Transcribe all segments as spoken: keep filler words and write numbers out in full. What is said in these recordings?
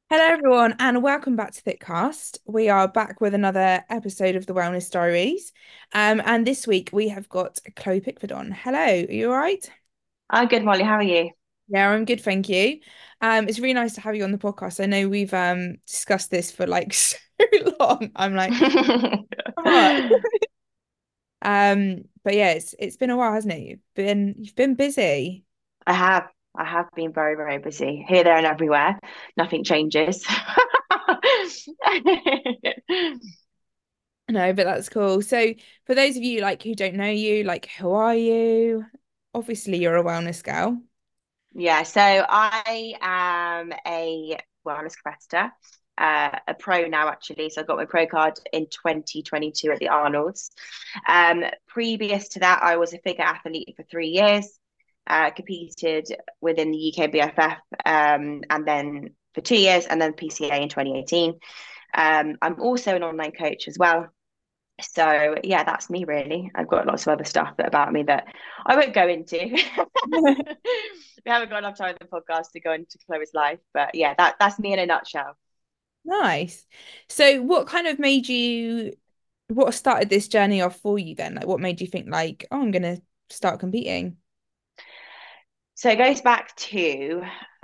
Hello, everyone, and welcome back to Thickcast. We are back with another episode of the Wellness Diaries. Um, and this week we have got Chloe Pickford on. Hello, are you all right? I'm good, Molly. How are you? Yeah, I'm good, thank you. Um, it's really nice to have you on the podcast. I know we've um discussed this for like so long. I'm like, come on. Um, but yeah, it's it's been a while, hasn't it? You've been you've been busy. I have. I have been very, very busy here, there, and everywhere. Nothing changes. No, but that's cool. So for those of you like who don't know you, like who are you? Obviously, you're a wellness girl. Yeah, so I am a wellness competitor, uh, a pro now actually. So I got my pro card in twenty twenty-two at the Arnold's. Um, previous to that, I was a figure athlete for three years, uh, competed within the U K B F F, um, and then for two years, and then P C A in twenty eighteen. Um, I'm also an online coach as well. So yeah, that's me really. I've got lots of other stuff about me that I won't go into. We haven't got enough time in the podcast to go into Chloe's life, but yeah, that that's me in a nutshell. Nice. So what kind of made you, what started this journey off for you then? Like what made you think like, oh, I'm gonna start competing? So it goes back to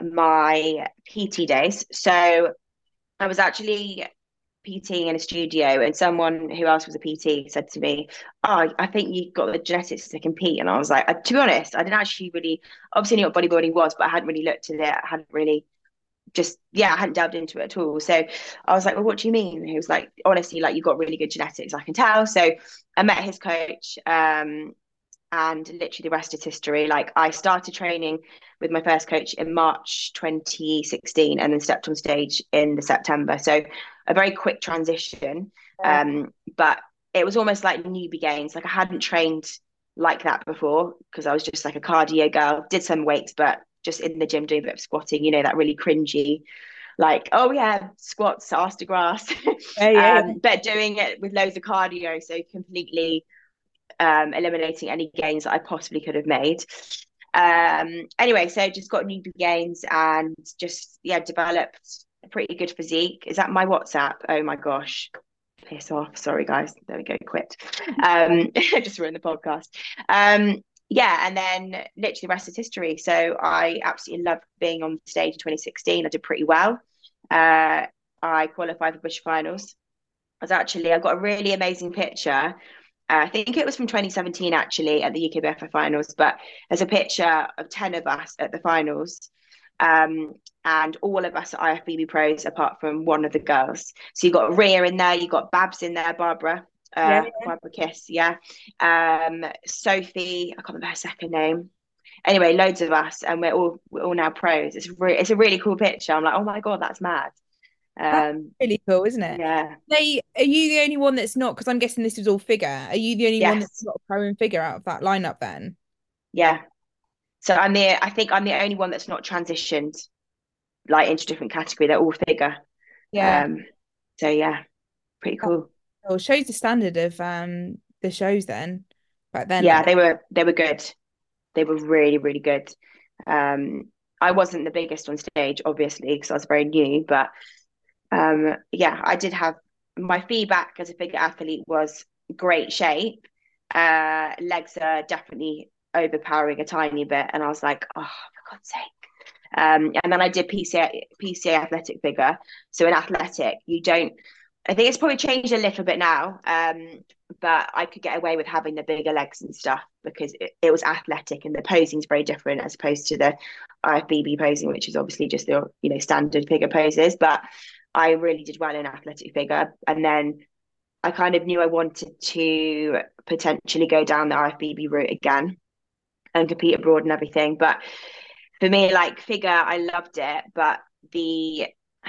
my P T days. So I was actually PTing in a studio, and someone who else was a P T said to me, "Oh, I think you've got the genetics to compete." And I was like, uh, to be honest, I didn't actually really obviously knew what bodybuilding was, but I hadn't really looked at it. I hadn't really just yeah, I hadn't delved into it at all. So I was like, "Well, what do you mean?" And he was like, "Honestly, like you've got really good genetics, I can tell." So I met his coach, um, and literally the rest is history. Like I started training with my first coach in March twenty sixteen, and then stepped on stage in the September. So a very quick transition, Yeah. um, but it was almost like newbie gains. Like I hadn't trained like that before because I was just like a cardio girl. Did some weights, but just in the gym doing a bit of squatting. You know that really cringy like, oh yeah, squats, arse to grass, Yeah, yeah, yeah. um, but doing it with loads of cardio, so completely um, eliminating any gains that I possibly could have made. Um, anyway, so just got newbie gains and just yeah developed a pretty good physique. Is that my WhatsApp? Oh my gosh. Piss off. Sorry, guys. There we go. Quit. Um, just ruined the podcast. Um, yeah, and then literally the rest is history. So I absolutely loved being on stage in twenty sixteen. I did pretty well. Uh, I qualified for Bush Finals. I was actually I got a really amazing picture. Uh, I think it was from twenty seventeen actually at the U K B F F finals, but there's a picture of ten of us at the finals. Um, and all of us are I F B B pros apart from one of the girls. So you got Ria in there, you got Babs in there, Barbara, Yeah, uh, Barbara Kiss, yeah. Um, Sophie, I can't remember her second name. Anyway, loads of us, and we're all we're all now pros. It's re- it's a really cool picture. I'm like, oh my god, that's mad. that's Um, really cool, isn't it? yeah, They, are you the only one that's not, because I'm guessing this is all figure. Are you the only one that's yes, not a pro and figure out of that lineup then? yeah. So I'm the I think I'm the only one that's not transitioned like into different category. They're all figure. Yeah. Um, so yeah, pretty cool. Well, shows the standard of um the shows then back then, I Yeah, guess. they were they were good. They were really really good. Um, I wasn't the biggest on stage, obviously, because I was very new. But um, yeah, I did have my feedback as a figure athlete was great shape. Uh, legs are definitely overpowering a tiny bit, and I was like, oh, for God's sake. Um, and then I did P C A, P C A athletic figure. So in athletic, you don't, I think it's probably changed a little bit now, um, but I could get away with having the bigger legs and stuff because it, it was athletic and the posing is very different as opposed to the I F B B posing, which is obviously just the you know standard figure poses. But I really did well in athletic figure, and then I kind of knew I wanted to potentially go down the I F B B route again and compete abroad and everything. But for me, like figure, I loved it, but the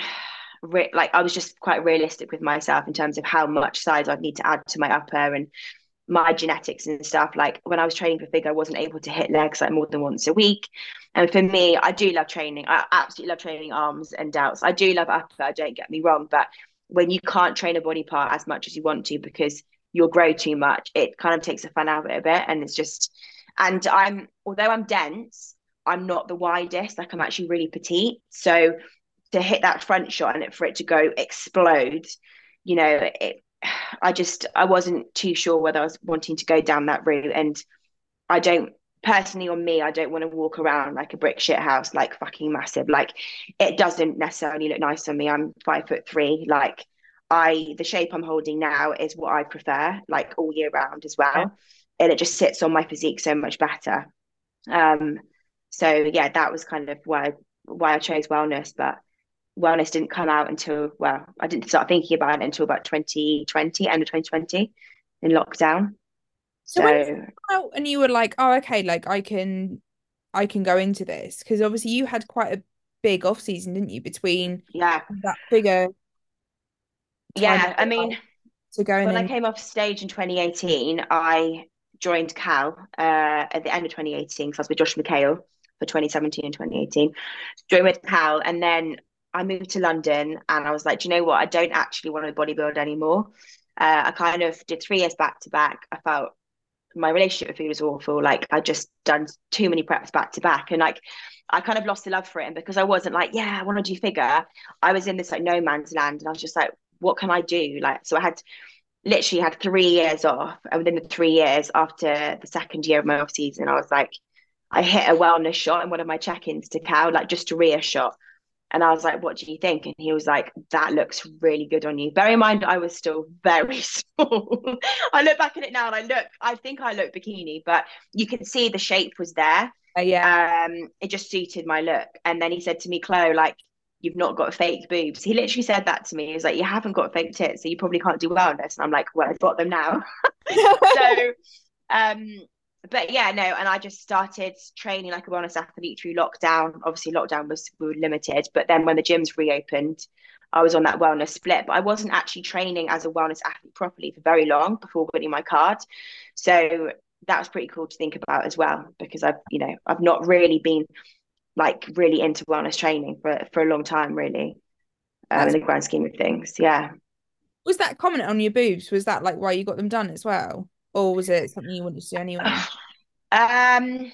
like I was just quite realistic with myself in terms of how much size I'd need to add to my upper and my genetics and stuff. Like when I was training for figure, I wasn't able to hit legs like more than once a week. And for me, I do love training. I absolutely love training arms and delts. I do love upper, don't get me wrong, but when you can't train a body part as much as you want to because you'll grow too much, it kind of takes the fun out of it a bit. And it's just, and I'm, although I'm dense, I'm not the widest. Like I'm actually really petite. So to hit that front shot and it, for it to go explode, you know, it, I just I wasn't too sure whether I was wanting to go down that route. And I don't personally, on me, I don't want to walk around like a brick shit house, like fucking massive. Like it doesn't necessarily look nice on me. I'm five foot three. Like I, the shape I'm holding now is what I prefer, like all year round as Yeah. well. And it just sits on my physique so much better. Um, so yeah, that was kind of why why I chose wellness. But wellness didn't come out until, well, I didn't start thinking about it until about twenty twenty, end of twenty twenty in lockdown. So when did you So come out and you were like, oh, okay, like I can I can go into this? Because obviously you had quite a big off season, didn't you, between yeah, that bigger time yeah. I mean, to going when I in. came off stage in twenty eighteen, I joined Cal uh, at the end of twenty eighteen because I was with Josh McHale for twenty seventeen and twenty eighteen. Joined with Cal, and then I moved to London, and I was like, do you know what? I don't actually want to bodybuild anymore. Uh, I kind of did three years back to back. I felt my relationship with food was awful. Like I just done too many preps back to back, and like I kind of lost the love for it. And because I wasn't like, yeah, I want to do figure, I was in this like no man's land, and I was just like, what can I do? Like, so I had literally had three years off, and within the three years after the second year of my off season, I was like, I hit a wellness shot in one of my check-ins to Cal, like just to Rhea shot. And I was like, what do you think? And he was like, that looks really good on you. Bear in mind, I was still very small. I look back at it now and I look, I think I look bikini, but you can see the shape was there. Uh, yeah. Um, it just suited my look. And then he said to me, Chloe, like, you've not got fake boobs. He literally said that to me. He was like, you haven't got fake tits, so you probably can't do wellness. And I'm like, well, I've got them now. So um but yeah, no, and I just started training like a wellness athlete through lockdown. Obviously, lockdown was we were limited, but then when the gyms reopened, I was on that wellness split. But I wasn't actually training as a wellness athlete properly for very long before winning my card. So that was pretty cool to think about as well, because I've, you know, I've not really been like really into wellness training for for a long time, really, um, in That's the grand scheme of things. Yeah. was that comment on your boobs? Was that like why you got them done as well? Or was it something you wanted to do anyway? Um,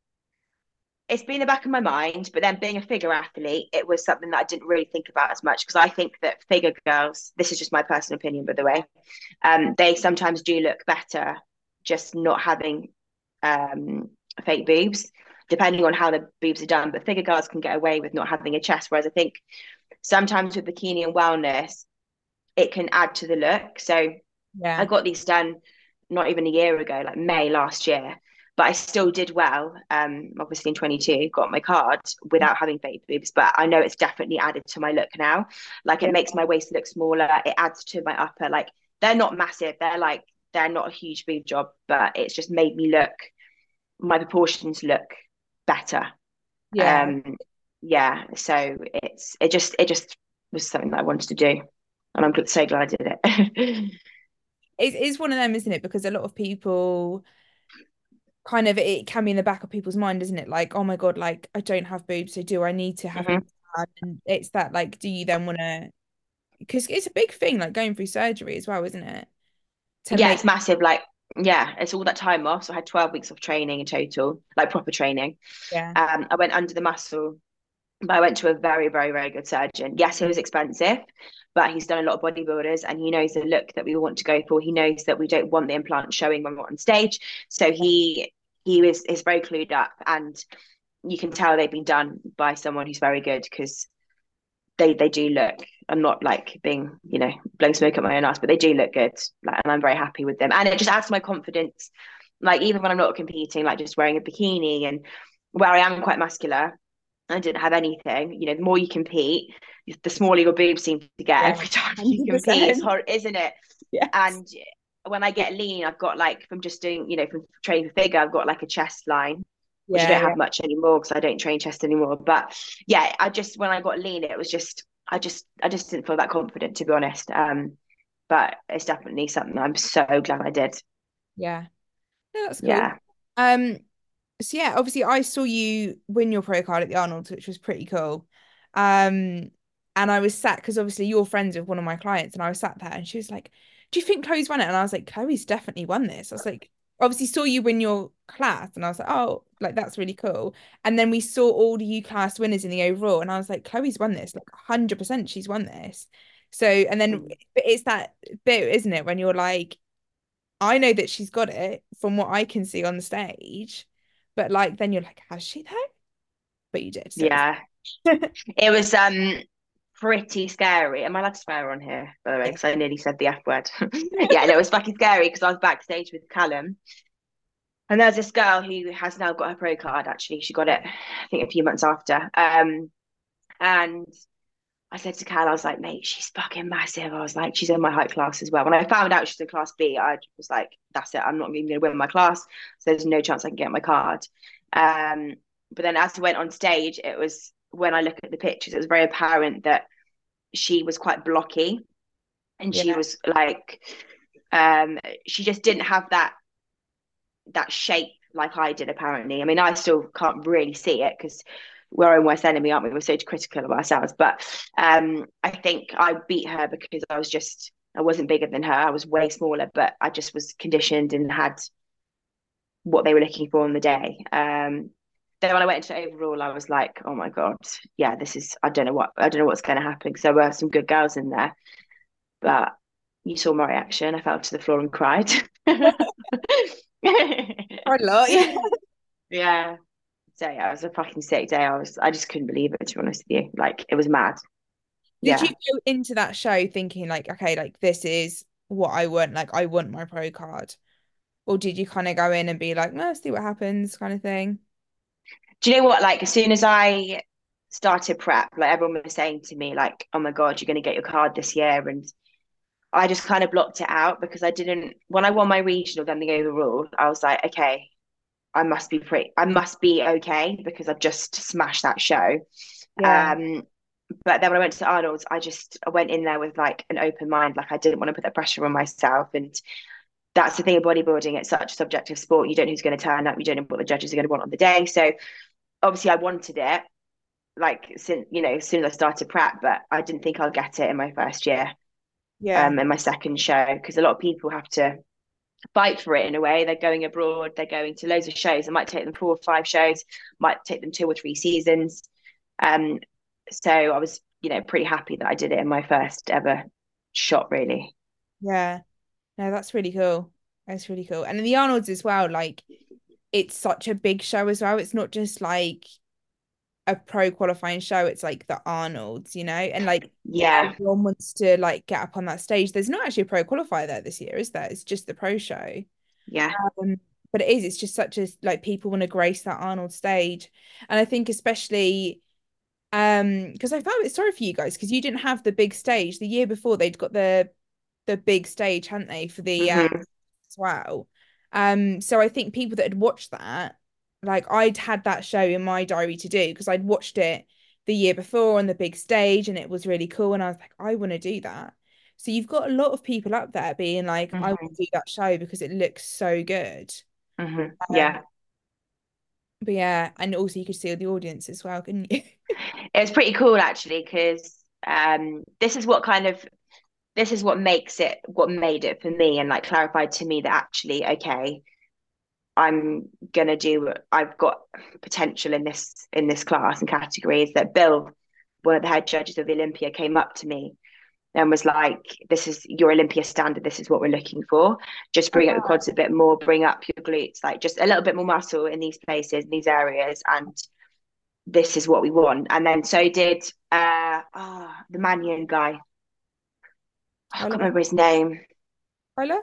it's been in the back of my mind, but then being a figure athlete, it was something that I didn't really think about as much because I think that figure girls, this is just my personal opinion, by the way, um, they sometimes do look better just not having um, fake boobs, depending on how the boobs are done. But figure girls can get away with not having a chest, whereas I think sometimes with bikini and wellness, it can add to the look. So I Yeah. got these done not even a year ago, like May last year, but I still did well. Um, obviously in twenty-two, got my card without having fake boobs, but I know it's definitely added to my look now. Like it Yeah. makes my waist look smaller. It adds to my upper. Like they're not massive. They're like they're not a huge boob job, but it's just made me look my proportions look better. Yeah. Um, yeah. So it's it just it just was something that I wanted to do, and I'm so glad I did it. It's, it's one of them, isn't it? Because a lot of people kind of it can be in the back of people's mind, isn't it? Like, oh my God, like I don't have boobs, so do I need to have Mhm. boobs? And it's that like, do you then want to? Because it's a big thing, like going through surgery as well, isn't it? To Yeah, make it's massive. Like, yeah, it's all that time off. So I had twelve weeks of training in total, like proper training. yeah, Um, I went under the muscle, but I went to a very, very, very good surgeon. Yes, it was expensive, but he's done a lot of bodybuilders and he knows the look that we want to go for. He knows that we don't want the implant showing when we're on stage. So he he is is very clued up, and you can tell they've been done by someone who's very good because they they do look. I'm not like being, you know, blowing smoke at my own ass, but they do look good. Like, and I'm very happy with them. And it just adds to my confidence. Like even when I'm not competing, like just wearing a bikini and where I am quite muscular, I didn't have anything. You know, the more you compete, the smaller your boobs seem to get yeah, every time you compete. It's one hundred percent. hard, isn't it? Yes. And when I get lean, I've got like from just doing, you know, from training for figure, I've got like a chest line, which I Yeah, don't yeah, have much anymore because I don't train chest anymore. But yeah, I just when I got lean, it was just I just I just didn't feel that confident to be honest. Um, but it's definitely something I'm so glad I did. yeah. No, that's cool. Yeah. Um, so yeah, obviously I saw you win your pro card at the Arnold's, which was pretty cool. Um, and I was sat because obviously you're friends with one of my clients, and I was sat there, and she was like, "Do you think Chloe's won it?" And I was like, "Chloe's definitely won this." I was like, obviously saw you win your class, and I was like, oh, like that's really cool. And then we saw all the U class winners in the overall, and I was like, Chloe's won this, like one hundred percent she's won this. So, and then Mm. but it's that bit, isn't it, when you're like, I know that she's got it from what I can see on the stage, but like then you're like, has she though? But you did, so Yeah, it's it was um pretty scary. Am I allowed to swear on here, by the way? yeah, Because I nearly said the F word. Yeah, and it was fucking scary because I was backstage with Callum. And there's this girl who has now got her pro card, actually. She got it, I think, a few months after. Um, and I said to Cal, I was like, mate, she's fucking massive. I was like, she's in my height class as well. When I found out she's in class B, I was like, that's it. I'm not even going to win my class. So there's no chance I can get my card. Um, but then as we went on stage, it was when I look at the pictures, it was very apparent that she was quite blocky and she yeah, was like, um, she just didn't have that that shape like I did, apparently. I mean, I still can't really see it because we're in West Enemy, aren't we? We're so critical of ourselves. But um, I think I beat her because I was just, I wasn't bigger than her. I was way smaller, but I just was conditioned and had what they were looking for on the day. Um, then when I went into overall, I was like, oh my God, yeah, this is, I don't know what, I don't know what's going to happen because there were some good girls in there. But you saw my reaction. I fell to the floor and cried. quite a lot, yeah. Yeah. So yeah, it was a fucking sick day. I was I just couldn't believe it, to be honest with you. Like it was mad. Did you Yeah. go into that show thinking like, okay, like this is what I want, like I want my pro card? Or did you kind of go in and be like, no, see what happens kind of thing? Do you know what? Like as soon as I started prep, like everyone was saying to me, like, oh my God, you're gonna get your card this year. And I just kind of blocked it out because I didn't when I won my regional, then the overall, I was like, okay, I must be pretty I must be okay because I've just smashed that show. Yeah. Um, but then when I went to Arnold's, I just I went in there with like an open mind. Like I didn't want to put that pressure on myself. And that's the thing of bodybuilding. It's such a subjective sport. You don't know who's going to turn up. You don't know what the judges are going to want on the day. So obviously I wanted it like since, you know, as soon as I started prep, but I didn't think I'll get it in my first year, Yeah. um, in my second show, because a lot of people have to fight for it in a way. They're going abroad, they're going to loads of shows. It might take them four or five shows, might take them two or three seasons. Um, so I was, you know, pretty happy that I did it in my first ever shot, really. Yeah. No, that's really cool. That's really cool. And in the Arnold's as well, like it's such a big show as well. It's not just like a pro qualifying show, it's like the Arnold's, you know, and like Yeah, everyone wants to like get up on that stage. There's not actually a pro qualifier there this year, is there? It's just the pro show. yeah. Um, but it is, it's just such a like people want to grace that Arnold stage. And I think especially um because I felt a bit sorry for you guys because you didn't have the big stage. The year before they'd got the the big stage, hadn't they, for the uh, Mm-hmm. as well. Um, so I think people that had watched that, like I'd had that show in my diary to do because I'd watched it the year before on the big stage and it was really cool. And I was like, I want to do that. So you've got a lot of people up there being like, I want Mm-hmm. to do that show because it looks so good. Mm-hmm. Um, Yeah. but yeah, and also you could see the audience as well, couldn't you? It was pretty cool actually, because um this is what kind of this is what makes it what made it for me and like clarified to me that actually, okay, I'm gonna do I've got potential in this in this class and categories. That Bill, one of the head judges of the Olympia, came up to me and was like, this is your Olympia standard, this is what we're looking for. Just bring up your quads a bit more, bring up your glutes, like just a little bit more muscle in these places, in these areas, and this is what we want. And then so did uh oh, the Manion guy. Oh, I can't Tyler, remember his name. Tyler,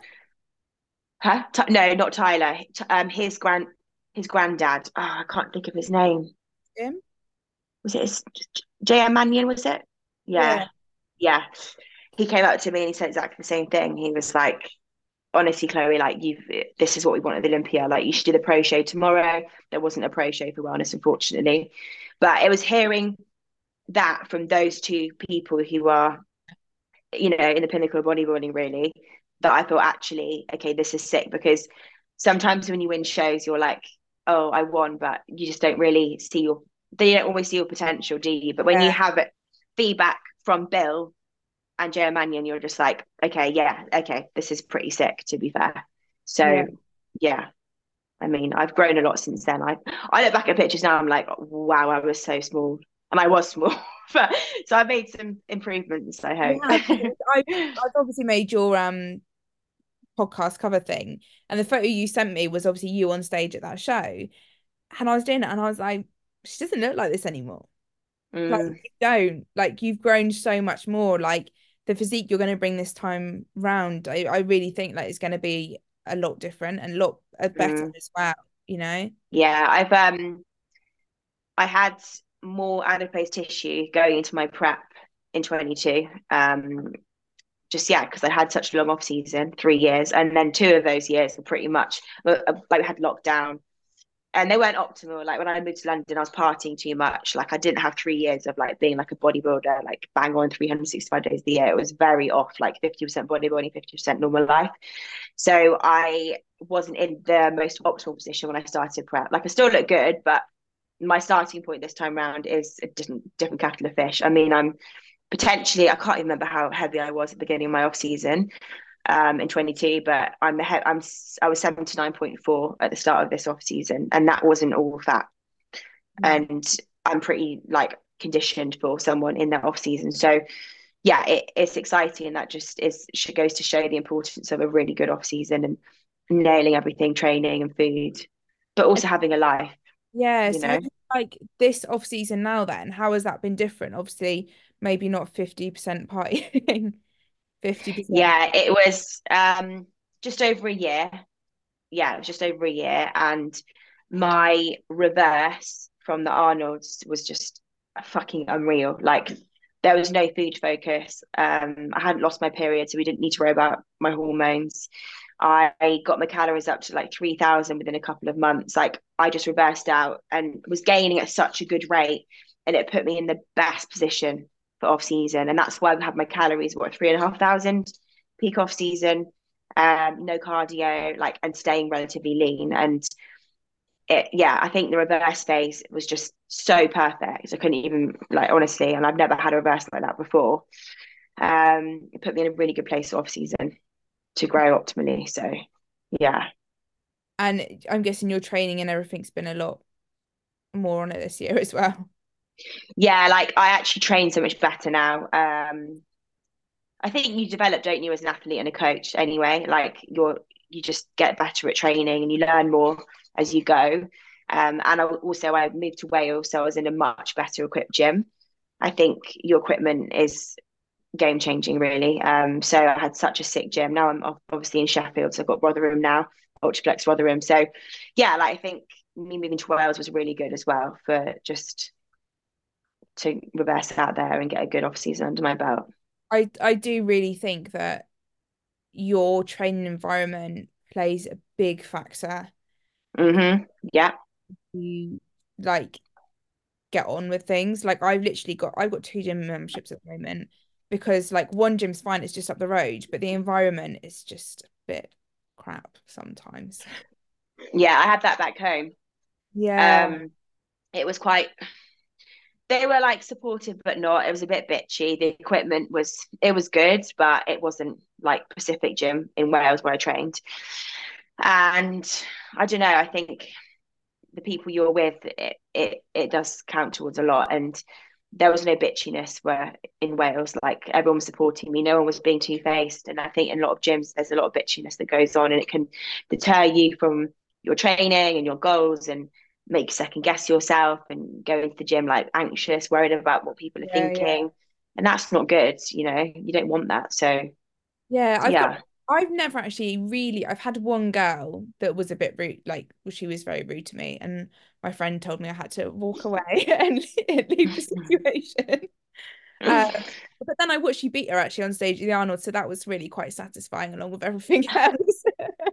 Huh? Ty- no, not Tyler. Um, his grand, his granddad. Oh, I can't think of his name. Jim. Was it his, J M Mannion? Was it? Yeah, Yeah. yeah. He came up to me and he said exactly the same thing. He was like, "Honestly, Chloe, like you've, this is what we want at the Olympia. Like you should do the pro show tomorrow." There wasn't a pro show for wellness, unfortunately, but it was hearing that from those two people who are, you know, in the pinnacle of bodybuilding, really, that I thought, actually, okay, this is sick. Because sometimes when you win shows, you're like, oh, I won, but you just don't really see your, they don't always see your potential, do you? But when you Yeah. have it, feedback from Bill and Joe Mannion, you're just like, okay, yeah, okay, this is pretty sick, to be fair. Yeah. So yeah, I mean, I've grown a lot since then. I I look back at pictures now, I'm like, wow, I was so small, and I was small. But so I made some improvements, I Yeah, hope. because I've I've obviously made your um podcast cover thing, and the photo you sent me was obviously you on stage at that show, and I was doing it, and I was like, she doesn't look like this anymore. Like Mm, you don't, like you've grown so much more. Like the physique you're going to bring this time round, I, I really think like it's going to be a lot different and a lot uh, better mm. as well, you know? Yeah, I've um I had more adipose tissue going into my prep in twenty-two. Um, just yeah, because I had such a long off season, three years, and then two of those years were pretty much like we had lockdown, and they weren't optimal. Like when I moved to London, I was partying too much. Like I didn't have three years of like being like a bodybuilder, like bang on three hundred sixty-five days of the year. It was very off, like fifty percent bodybuilding, fifty percent normal life. So I wasn't in the most optimal position when I started prep. Like I still look good, but my starting point this time round is a different different kettle of fish. I mean, I'm potentially I can't even remember how heavy I was at the beginning of my off season um, in twenty-two, but I'm I'm I was seventy-nine point four at the start of this off season, and that wasn't all fat. Yeah. And I'm pretty like conditioned for someone in that off season. So yeah, it, it's exciting, and that just is goes to show the importance of a really good off season and nailing everything, training and food, but also having a life. Yeah. You So know, have you, like this off season now then, how has that been different? Obviously, maybe not fifty percent partying, fifty percent. yeah, it was um, just over a year. Yeah, it was just over a year, and my reverse from the Arnold's was just fucking unreal. Like there was no food focus. Um, I hadn't lost my period, so we didn't need to worry about my hormones. I got my calories up to like three thousand within a couple of months. Like I just reversed out and was gaining at such a good rate. And it put me in the best position for off season. And that's why I had my calories, what, three and a half thousand peak off season, um, no cardio, like, and staying relatively lean. And it, yeah, I think the reverse phase was just so perfect. I couldn't even, like, honestly, and I've never had a reverse like that before. Um, it put me in a really good place off season to grow optimally. So yeah. And I'm guessing your training and everything's been a lot more on it this year as well. Yeah, like I actually train so much better now. Um, I think you develop, don't you, as an athlete and a coach anyway. Like you're you just get better at training and you learn more as you go. Um, and I, also I moved to Wales, so I was in a much better equipped gym. I think your equipment is game changing, really. Um, so I had such a sick gym. Now I'm obviously in Sheffield, so I've got Rotherham now, Ultraflex Rotherham. So yeah, like I think me moving to Wales was really good as well for just to reverse out there and get a good off season under my belt. I I do really think that your training environment plays a big factor. Mm-hmm. Yeah. You like get on with things. Like I've literally got I've got two gym memberships at the moment because like one gym's fine, it's just up the road, but the environment is just a bit crap sometimes. Yeah, I had that back home. Yeah, Um, it was quite, they were like supportive, but not. It was a bit bitchy. The equipment was, it was good, but it wasn't like Pacific Gym in Wales where I trained. And I don't know, I think the people you're with, it, it, it does count towards a lot. And there was no bitchiness where in Wales, like everyone was supporting me. No one was being two faced. And I think in a lot of gyms, there's a lot of bitchiness that goes on and it can deter you from your training and your goals and make you second guess yourself and go into the gym like anxious, worried about what people are yeah, yeah. thinking. And that's not good, you know, you don't want that. So, Yeah, I've got yeah. I've never actually really I've had one girl that was a bit rude, like well, she was very rude to me, and my friend told me I had to walk away and leave the situation. Um, but then I watched you beat her actually on stage at the Arnold, so that was really quite satisfying along with everything else.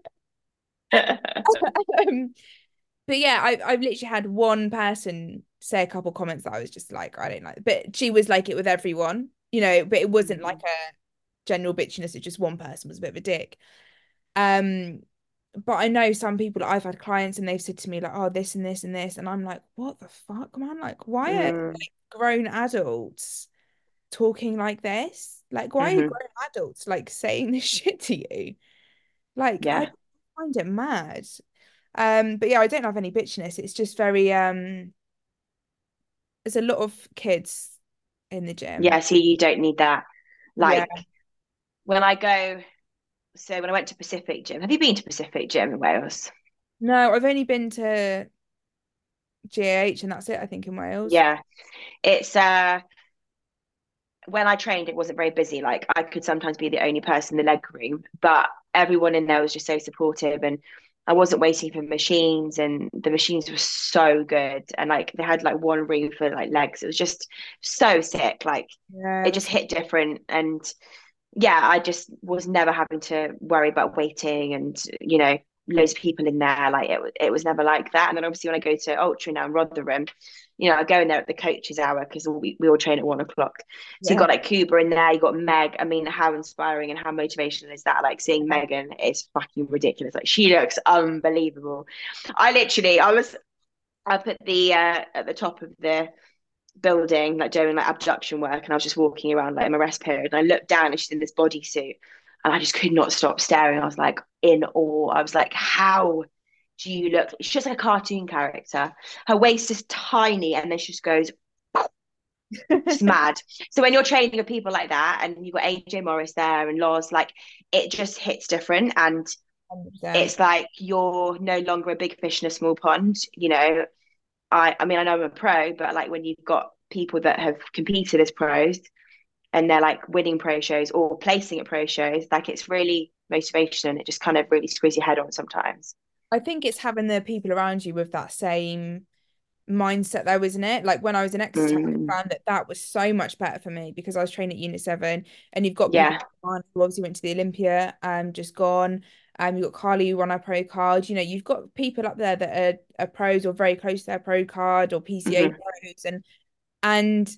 Um, but yeah, I I've literally had one person say a couple comments that I was just like, I don't like, but she was like it with everyone, you know, but it wasn't like a general bitchiness, it's just one person was a bit of a dick. Um, but I know some people I've had clients and they've said to me like, oh, this and this and this, and I'm like, what the fuck, man? Like, why are Mm, like, grown adults talking like this? Like, why are hmm grown adults like saying this shit to you? Like, I Yeah. find it mad. Um, but yeah, I don't have any bitchiness. It's just very um there's a lot of kids in the Yeah, gym. see, you don't need that. Yeah. Like when I go, so when I went to Pacific Gym, have you been to Pacific Gym in Wales? No, I've only been to G A H and that's it, I think, in Wales. Yeah, it's uh when I trained, it wasn't very busy. Like I could sometimes be the only person in the leg room, but everyone in there was just so supportive, and I wasn't waiting for machines, and the machines were so good, and like they had like one room for like legs. It was just so sick. Like Yeah, it just that's hit different, and yeah, I just was never having to worry about waiting and you know loads of people in there. Like it, it was never like that. And then obviously when I go to Ultra now in Rotherham, you know, I go in there at the coaches hour because we, we all train at one o'clock. So you yeah. got like Kuba in there, you got Meg. I mean, how inspiring and how motivational is that? Like seeing Megan is fucking ridiculous. Like she looks unbelievable. I literally, I was, I put the uh, at the top of the building, like doing like abduction work, and I was just walking around like in my rest period, and I looked down and she's in this bodysuit, and I just could not stop staring. I was like in awe. I was like, how do you look? She's just like a cartoon character. Her waist is tiny, and then she just goes. Just mad. So when you're training with people like that, and you've got A J Morris there and Laws, like it just hits different, and one hundred percent. it's like you're no longer a big fish in a small pond. You know, I I mean I know I'm a pro, but like when you've got people that have competed as pros and they're like winning pro shows or placing at pro shows, like it's really motivation. It just kind of really screws your head on sometimes. I think it's having the people around you with that same mindset though, isn't it? Like when I was in Exeter, I Mm, found that that was so much better for me because I was training at Unit seven and you've got people yeah. who obviously went to the Olympia and just gone. Um, you've got Carly who won our pro card. You know, you've got people up there that are, are pros or very close to their pro card or P C A Hmm. pros and and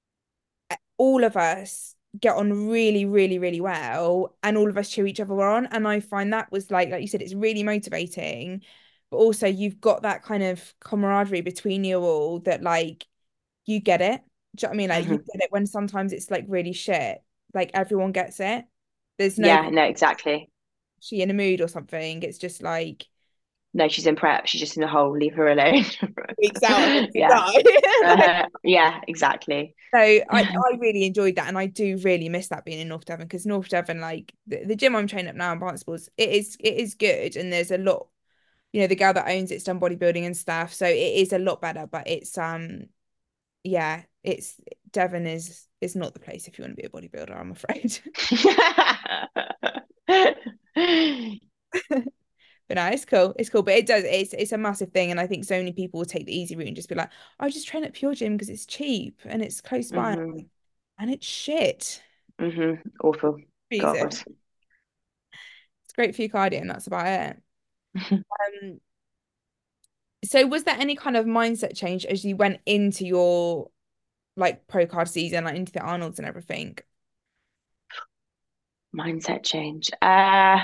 all of us get on really, really, really well, and all of us cheer each other on. And I find that was like, like you said, it's really motivating, but also you've got that kind of camaraderie between you all that like you get it. Do you know what I mean? Like you Hmm. get it when sometimes it's like really shit. Like everyone gets it. There's no Yeah, no, exactly. she in a mood or something. It's just like No, she's in prep. She's just in a hole. Leave her alone. weeks out and wants to Yeah. die. Like, Uh, yeah, exactly. so I, I really enjoyed that and I do really miss that being in North Devon because North Devon, like the, the gym I'm training up now in Barnstables, it is it is good and there's a lot, you know, the girl that owns it's done bodybuilding and stuff, so it is a lot better, but it's um yeah, it's Devon is is not the place if you want to be a bodybuilder, I'm afraid. But no, it's cool. It's cool. But it does, it's it's a massive thing. And I think so many people will take the easy route and just be like, I just train at Pure Gym because it's cheap and it's close by. Hmm. And it's shit. Hmm. Awful. Reason. God. It's great for your cardio, and that's about it. Um, so was there any kind of mindset change as you went into your like pro card season, like into the Arnolds and everything? Mindset change. Uh,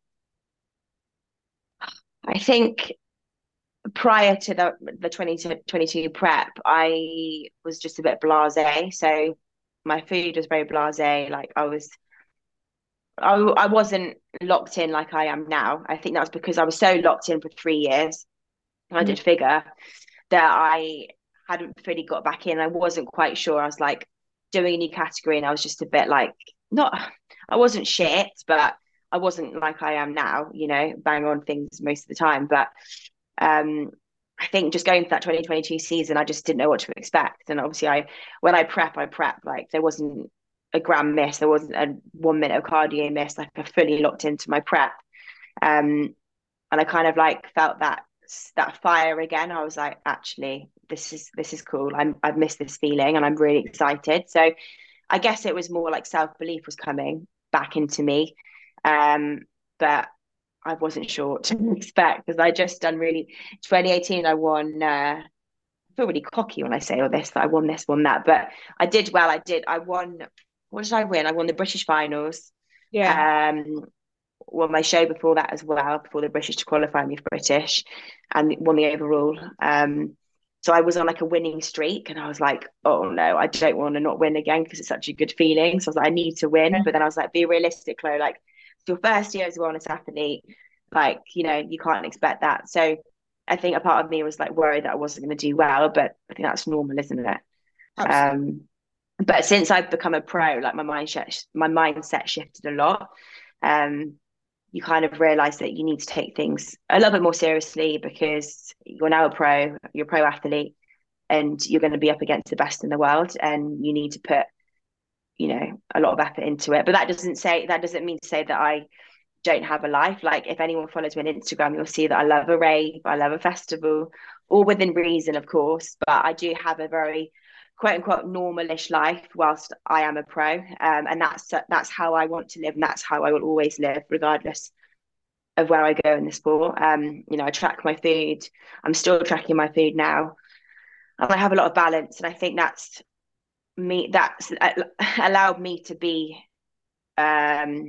I think prior to the the twenty twenty-two prep, I was just a bit blasé. So my food was very blasé. Like I was, I, I wasn't locked in like I am now. I think that was because I was so locked in for three years. I Mm. did figure that I hadn't fully got back in. I wasn't quite sure. I was like doing a new category, and I was just a bit like not. I wasn't shit, but I wasn't like I am now. You know, bang on things most of the time, but um I think just going for that twenty twenty-two season, I just didn't know what to expect. And obviously I when I prep, I prep like there wasn't a gram miss, there wasn't a one minute of cardio miss, like I fully locked into my prep. Um and I kind of like felt that that fire again. I was like, actually, this is this is cool. I'm I've missed this feeling and I'm really excited. So I guess it was more like self-belief was coming back into me. Um, but I wasn't sure what to expect because I just done really twenty eighteen. I won. Uh, I feel really cocky when I say all this that I won this, won that, but I did well. I did. I won. What did I win? I won the British finals. Yeah. Um, won my show before that as well, before the British to qualify me for British, and won the overall. Um, so I was on like a winning streak, and I was like, oh no, I don't want to not win again because it's such a good feeling. So I was like, I need to win, but then I was like, be realistic, Chloe. Like, it's your first year as a wellness athlete. Like, you know, you can't expect that. So I think a part of me was like worried that I wasn't going to do well, but I think that's normal, isn't it? Absolutely. Um, but since I've become a pro, like my mindset, my mindset shifted a lot. Um, you kind of realize that you need to take things a little bit more seriously because you're now a pro, you're a pro athlete, and you're going to be up against the best in the world, and you need to put, you know, a lot of effort into it. But that doesn't say that doesn't mean to say that I don't have a life. Like if anyone follows me on Instagram, you'll see that I love a rave, I love a festival, all within reason, of course. But I do have a very quote unquote normalish life whilst I am a pro, um, and that's that's how I want to live, and that's how I will always live, regardless of where I go in the sport. Um, you know, I track my food. I'm still tracking my food now, and I have a lot of balance, and I think that's me. That's allowed me to be. Um,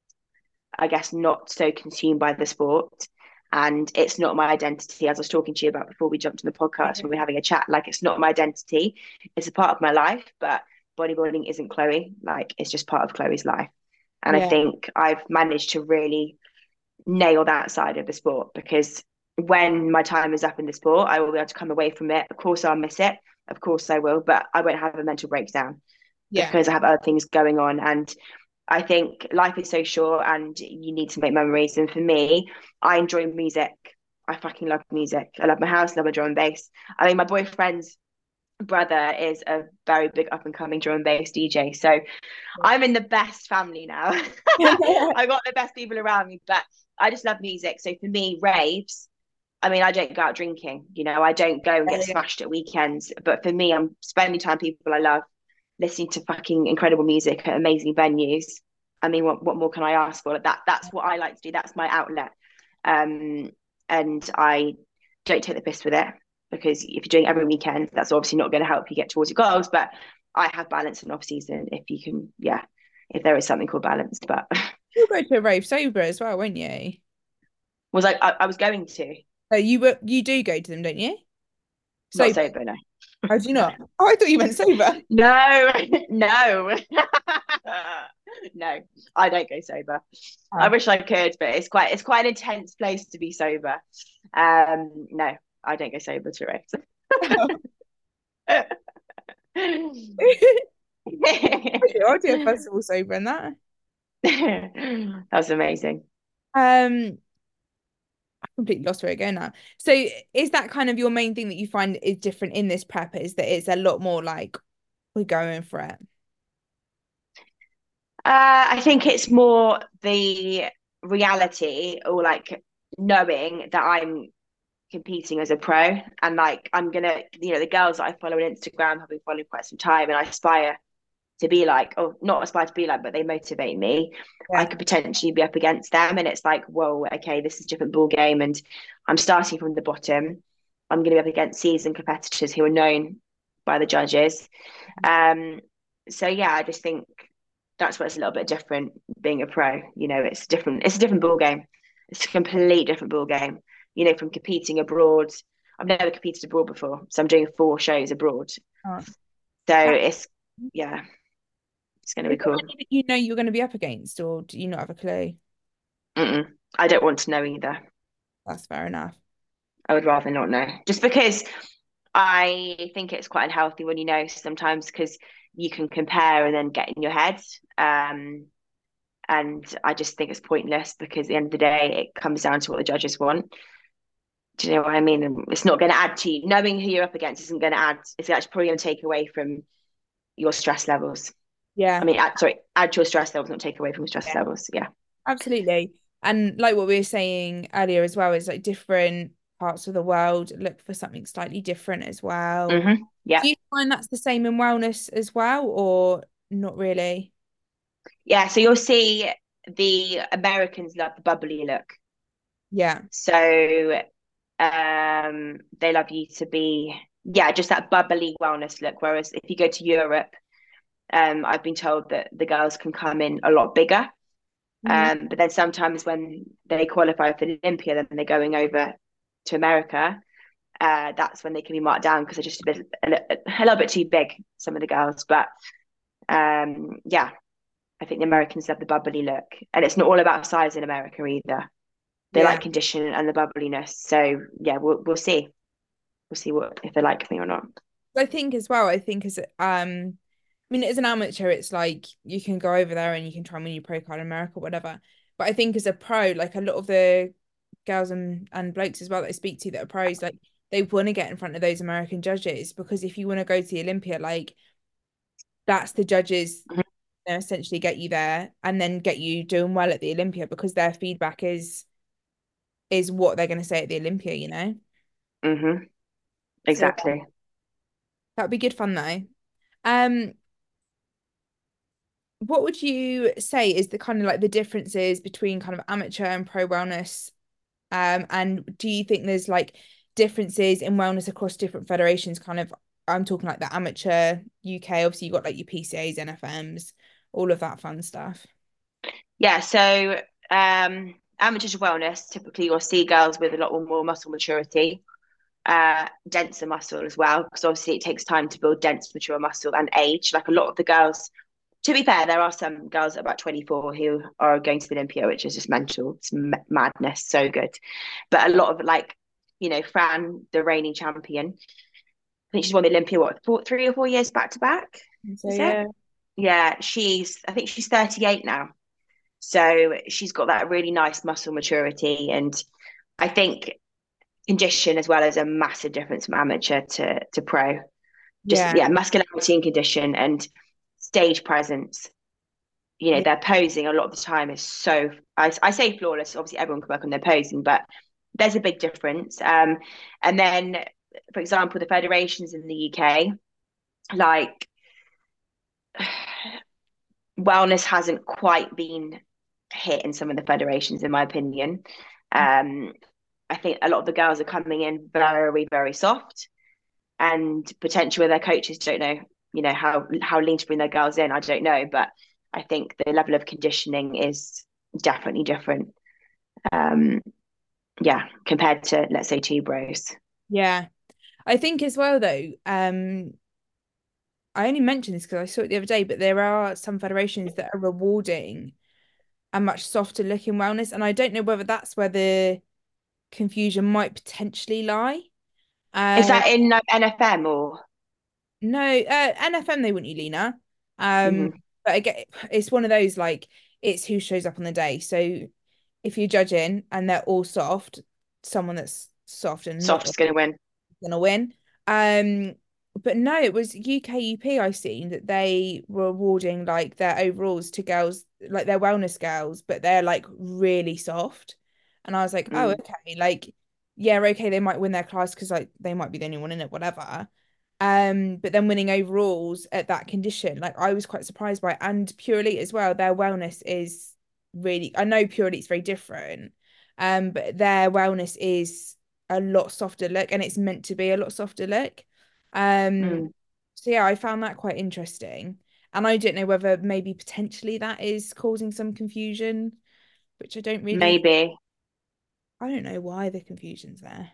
I guess, not so consumed by the sport. And it's not my identity, as I was talking to you about before we jumped on the podcast when we were having a chat. Like, it's not my identity. It's a part of my life, but bodybuilding isn't Chloe. Like, it's just part of Chloe's life. And I Yeah. think I've managed to really nail that side of the sport because when my time is up in the sport, I will be able to come away from it. Of course, I'll miss it. Of course, I will, but I won't have a mental breakdown Yeah. because I have other things going on. And I think life is so short and you need to make memories. And for me, I enjoy music. I fucking love music. I love my house, love my drum and bass. I mean, my boyfriend's brother is a very big up and coming drum and bass D J. So I'm in the best family now. I've got the best people around me, but I just love music. So for me, raves, I mean, I don't go out drinking, you know, I don't go and get smashed at weekends. But for me, I'm spending time with people I love, listening to fucking incredible music at amazing venues. I mean, what, what more can I ask for? Like that that's what I like to do. That's my outlet. Um, and I don't take the piss with it because if you're doing it every weekend, that's obviously not going to help you get towards your goals. But I have balance in off season if you can, yeah, if there is something called balance. But You'll go to a rave sober as well, won't you? was like I, I was going to, Oh, you were you do go to them, don't you? not Sober. sober, no. How do you not? Oh, I thought you meant sober. No, no, no. I don't go sober. I Oh. wish I could, but it's quite it's quite an intense place to be sober. Um, no, I don't go sober to I'll do a festival sober and that. That's amazing. Um, I completely lost where I go now. So is that kind of your main thing that you find is different in this prep is that it's a lot more like we're going for it? Uh, I think it's more the reality or like knowing that I'm competing as a pro and like I'm gonna, you know, the girls that I follow on Instagram have been following quite some time and I aspire to be like, or not aspire to be like, but they motivate me. I Yeah. could potentially be up against them, and it's like, whoa, okay, this is a different ball game, and I'm starting from the bottom. I'm going to be up against seasoned competitors who are known by the judges. Um, so yeah, I just think that's what's a little bit different being a pro. You know, it's different. It's a different ball game. It's a complete different ball game. You know, from competing abroad. I've never competed abroad before, so I'm doing four shows abroad. Oh. So That- it's yeah, it's going to Is be there cool. any that you know you're going to be up against, or do you not have a clue? Mm-mm. I don't want to know either. That's fair enough. I would rather not know. Just because I think it's quite unhealthy when you know sometimes because you can compare and then get in your head. Um, and I just think it's pointless because at the end of the day, it comes down to what the judges want. Do you know what I mean? It's not going to add to you. Knowing who you're up against isn't going to add, it's actually probably going to take away from your stress levels. I Yeah. mean, add, sorry, add to your stress levels, not take away from your stress levels. Yeah. Absolutely. And like what we were saying earlier as well, is like different parts of the world look for something slightly different as well. Mm-hmm. Yeah. Do you find that's the same in wellness as well, or not really? Yeah. So you'll see the Americans love the bubbly look. Yeah. So um, they love you to be, yeah, just that bubbly wellness look. Whereas if you go to Europe, um, I've been told that the girls can come in a lot bigger. Mhm. Um, but then sometimes when they qualify for Olympia, then they're going over to America. Uh, that's when they can be marked down because they're just a bit a, a little bit too big, some of the girls. But um, yeah, I think the Americans have the bubbly look, and it's not all about size in America either. They Yeah. like condition and the bubbliness. So yeah, we'll we'll see. We'll see what if they like me or not. I think as well, I think as um I mean as an amateur it's like you can go over there and you can try and win your pro card in America, whatever. But I think as a pro, like a lot of the girls and, and blokes as well that I speak to that are pros, like they want to get in front of those American judges because if you want to go to the Olympia, like that's the judges, Mhm. you know, essentially get you there and then get you doing well at the Olympia because their feedback is is what they're going to say at the Olympia, you know? Mhm. So Exactly. that would be good fun though. Um, what would you say is the kind of like the differences between kind of amateur and pro wellness? Um, and do you think there's like differences in wellness across different federations? Kind of, I'm talking like the amateur U K, obviously you got like your P C As, N F Ms, all of that fun stuff. Yeah. So um, amateur wellness, typically you'll see girls with a lot more muscle maturity, uh, denser muscle as well, because obviously it takes time to build dense, mature muscle and age. Like a lot of the girls, to be fair, there are some girls about twenty-four who are going to the Olympia, which is just mental. It's madness, so good. But a lot of like, you know, Fran, the reigning champion, I think she's won the Olympia, what, four, three or four years back to back? So Is it? yeah, Yeah, she's, I think she's thirty-eight now. So she's got that really nice muscle maturity. And I think condition as well is a massive difference from amateur to, to pro. Just, yeah, yeah, muscularity and condition and stage presence. You know, yeah, their posing a lot of the time is so, I, I say flawless. Obviously, everyone can work on their posing, but there's a big difference. Um, and then, for example, the federations in the U K, like wellness hasn't quite been hit in some of the federations, in my opinion. Um, I think a lot of the girls are coming in very, very soft, and potentially their coaches don't know, you know, how how lean to bring their girls in. I don't know, but I think the level of conditioning is definitely different. Um, yeah, compared to let's say two bros. yeah. I think as well though, um, I only mentioned this because I saw it the other day, but there are some federations that are rewarding a much softer look in wellness, and I don't know whether that's where the confusion might potentially lie. Is Um, that in uh, N F M or? no, uh, N F M they want you leaner. Um, Mhm. but again, it's one of those like it's who shows up on the day. So if you're judging and they're all soft, someone that's soft and not Soft's going to win. gonna win. Um, but no, it was U K U P I seen that they were awarding like their overalls to girls, like their wellness girls, but they're like really soft. And I was like, oh, Mm. okay, like yeah, okay, they might win their class because like they might be the only one in it, whatever. Um, but then winning overalls at that condition, like I was quite surprised by it. And Pure Elite as well, their wellness is really, I know Pure Elite's very different, um, but their wellness is a lot softer look and it's meant to be a lot softer look. Um, Mm. so yeah, I found that quite interesting. And I don't know whether maybe potentially that is causing some confusion, which I don't really, Maybe. I don't know why the confusion's there.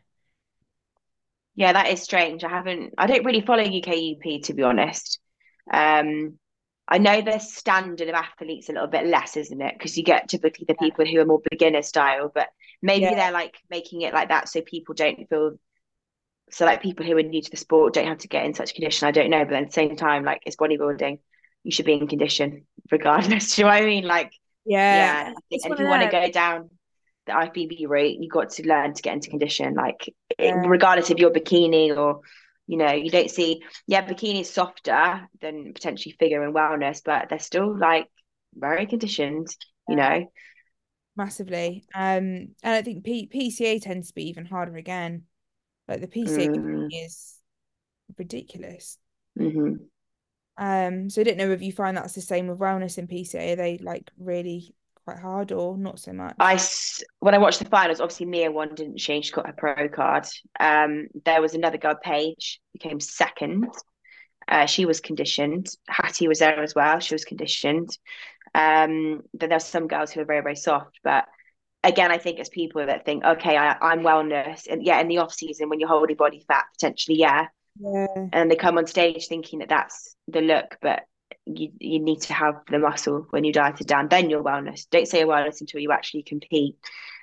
Yeah, that is strange. I haven't, I don't really follow U K U P to be honest. Um, I know the standard of athletes a little bit less, isn't it? Because you get typically the Yeah. people who are more beginner style, but maybe Yeah. they're like making it like that so people don't feel so like people who are new to the sport don't have to get in such condition. I don't know, but at the same time, like it's bodybuilding, you should be in condition regardless. Do you know what I mean? Like, Yeah. yeah, I think, It's and one if of you want to them. go down the I F B B route, you got to learn to get into condition. Like, it, Yeah. regardless if you're bikini or, you know, you don't see, yeah, bikini is softer than potentially figure and wellness, but they're still like very conditioned, you Yeah. know. Massively. Um, and I think P PCA tends to be even harder again. Like the P C A Mm, is ridiculous. hmm Um, so I don't know if you find that's the same with wellness in P C A. Are they like really quite hard or not so I much? s- when I watched the finals, obviously Mia won, didn't she? She got her pro card. Um, there was another girl, Paige, became second. Uh, she was conditioned. Hattie was there as well. She was conditioned. Um, but there's some girls who are very, very soft. But again, I think it's people that think, okay, I, I'm wellness, and yeah, in the off season when you're holding body fat, potentially, yeah, Yeah, and they come on stage thinking that that's the look, but you you need to have the muscle when you diet it down. Then your wellness. Don't say your wellness until you actually compete.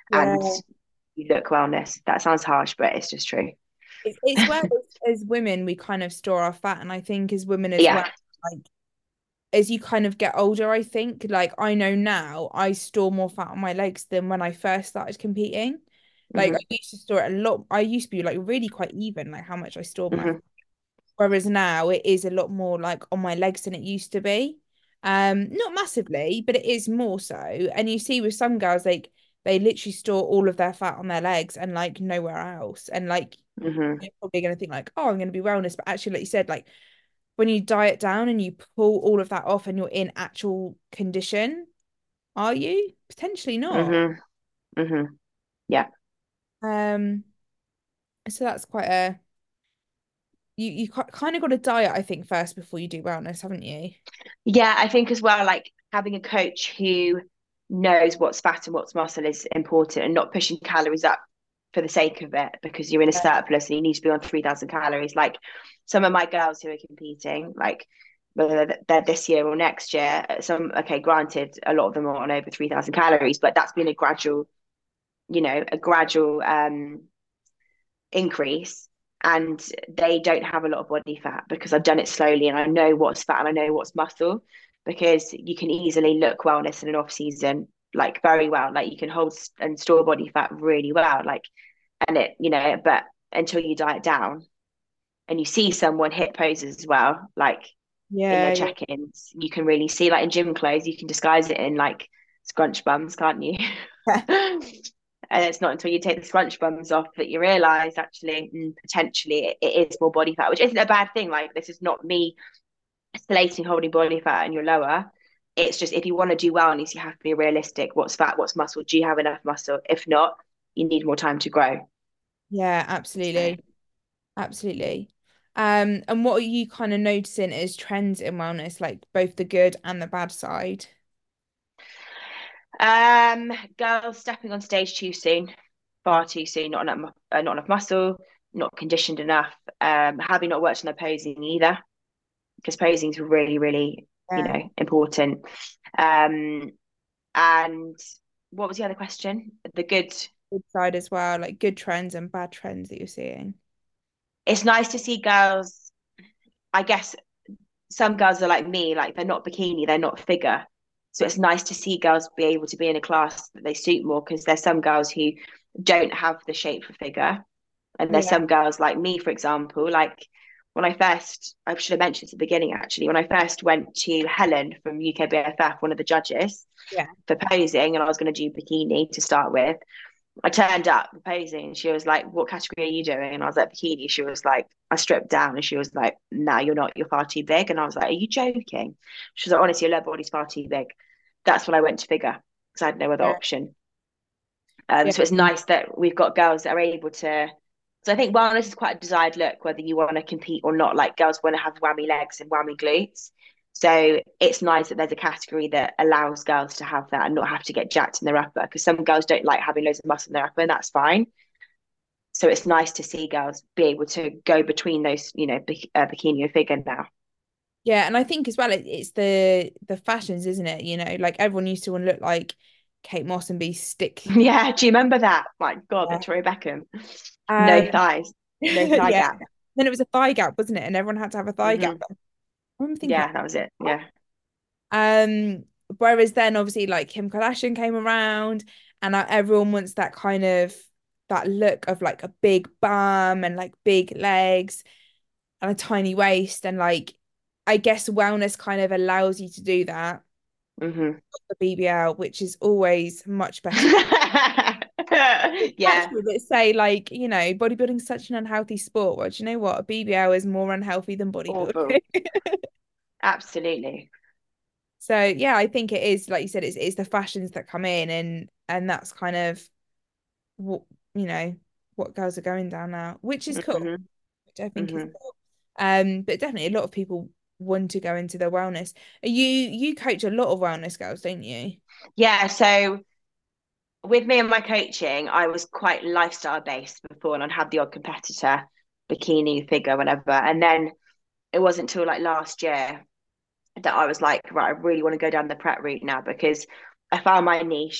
and Yeah. you look wellness. That sounds harsh, but it's just true. It's, it's where as, as women we kind of store our fat, and I think as women as well, Yeah. like as you kind of get older, I think like I know now I store more fat on my legs than when I first started competing. Like I Hmm. used to store it a lot. I used to be like really quite even, like how much I stored my fat. Hmm. Whereas now it is a lot more like on my legs than it used to be. Um, not massively, but it is more so. And you see with some girls, like they literally store all of their fat on their legs and like nowhere else. And like Hmm. you're probably gonna think like, oh, I'm gonna be wellness, but actually, like you said, like when you diet down and you pull all of that off and you're in actual condition, are you? Potentially not. Hmm. Hmm. Yeah. Um, so that's quite a you you kind of got to diet, I think, first before you do wellness, haven't you? Yeah, I think as well, like having a coach who knows what's fat and what's muscle is important and not pushing calories up for the sake of it because you're in a surplus and you need to be on three thousand calories. Like some of my girls who are competing, like whether they're this year or next year, some, okay, granted, a lot of them are on over three thousand calories, but that's been a gradual, you know, a gradual um, increase. And they don't have a lot of body fat because I've done it slowly and I know what's fat and I know what's muscle because you can easily look wellness in an off season like very well. Like you can hold and store body fat really well. Like, and it, you know, but until you diet down and you see someone hit poses as well, like in their Yeah, yeah. check-ins, you can really see like in gym clothes, you can disguise it in like scrunch bums, can't you? And it's not until you take the scrunch bums off that you realize actually mm, potentially it, it is more body fat, which isn't a bad thing. Like this is not me slating holding body fat and you're lower. It's just if you want to do wellness, you have to be realistic. What's fat? What's muscle? Do you have enough muscle? If not, you need more time to grow. Yeah, So, absolutely. Absolutely. Um, and what are you kind of noticing as trends in wellness, like both the good and the bad side? um, girls stepping on stage too soon, far too soon. Not enough, uh, not enough muscle, not conditioned enough. Um, having not worked on their posing either, because posing is really, really, you Yeah. know, important. Um, and what was the other question? The good. Good side as well, like good trends and bad trends that you're seeing. It's nice to see girls. I guess some girls are like me, like they're not bikini, they're not figure. So it's nice to see girls be able to be in a class that they suit more because there's some girls who don't have the shape for figure. And there's Yeah. some girls like me, for example, like when I first, I should have mentioned at the beginning actually, when I first went to Helen from U K B F F, one of the judges Yeah. for posing, and I was going to do bikini to start with. I turned up posing and she was like, "What category are you doing?" And I was like, "Bikini." She was like, I stripped down and she was like, "No, you're not. You're far too big." And I was like, "Are you joking?" She was like, "Honestly, your lower body's far too big." That's when I went to figure because I had no other Yeah. option. Um, Yeah. so it's nice that we've got girls that are able to. So I think wellness is quite a desired look, whether you want to compete or not. Like girls want to have whammy legs and whammy glutes. So it's nice that there's a category that allows girls to have that and not have to get jacked in their upper. Because some girls don't like having loads of muscle in their upper, and that's fine. So it's nice to see girls be able to go between those, you know, uh, bikini and figure now. Yeah, and I think as well it, it's the the fashions, isn't it? You know, like everyone used to want to look like Kate Moss and be stick. Yeah, do you remember that? My God, Yeah. Victoria Beckham, no Um, thighs, no thigh yeah. gap. Then it was a thigh gap, wasn't it? And everyone had to have a thigh gap. Hmm. I remember thinking, Yeah, that was it. what? Yeah. Um, whereas then obviously like Kim Kardashian came around and now everyone wants that kind of that look of like a big bum and like big legs and a tiny waist and like I guess wellness kind of allows you to do that Hmm. the B B L, which is always much better. Yeah, Actually, that say like, you know, bodybuilding's such an unhealthy sport. Well, do you know what? A B B L is more unhealthy than bodybuilding. awful. Absolutely. So yeah, I think it is, like you said, it's it's the fashions that come in and and that's kind of what you know what girls are going down now, which is cool, Hmm. which I think is Hmm. cool. Um, but definitely a lot of people want to go into the wellness. You you coach a lot of wellness girls, don't you? Yeah, so with me and my coaching, I was quite lifestyle based before and I'd have the odd competitor, bikini, figure, whatever. And then it wasn't until like last year that I was like, right, I really want to go down the prep route now because I found my niche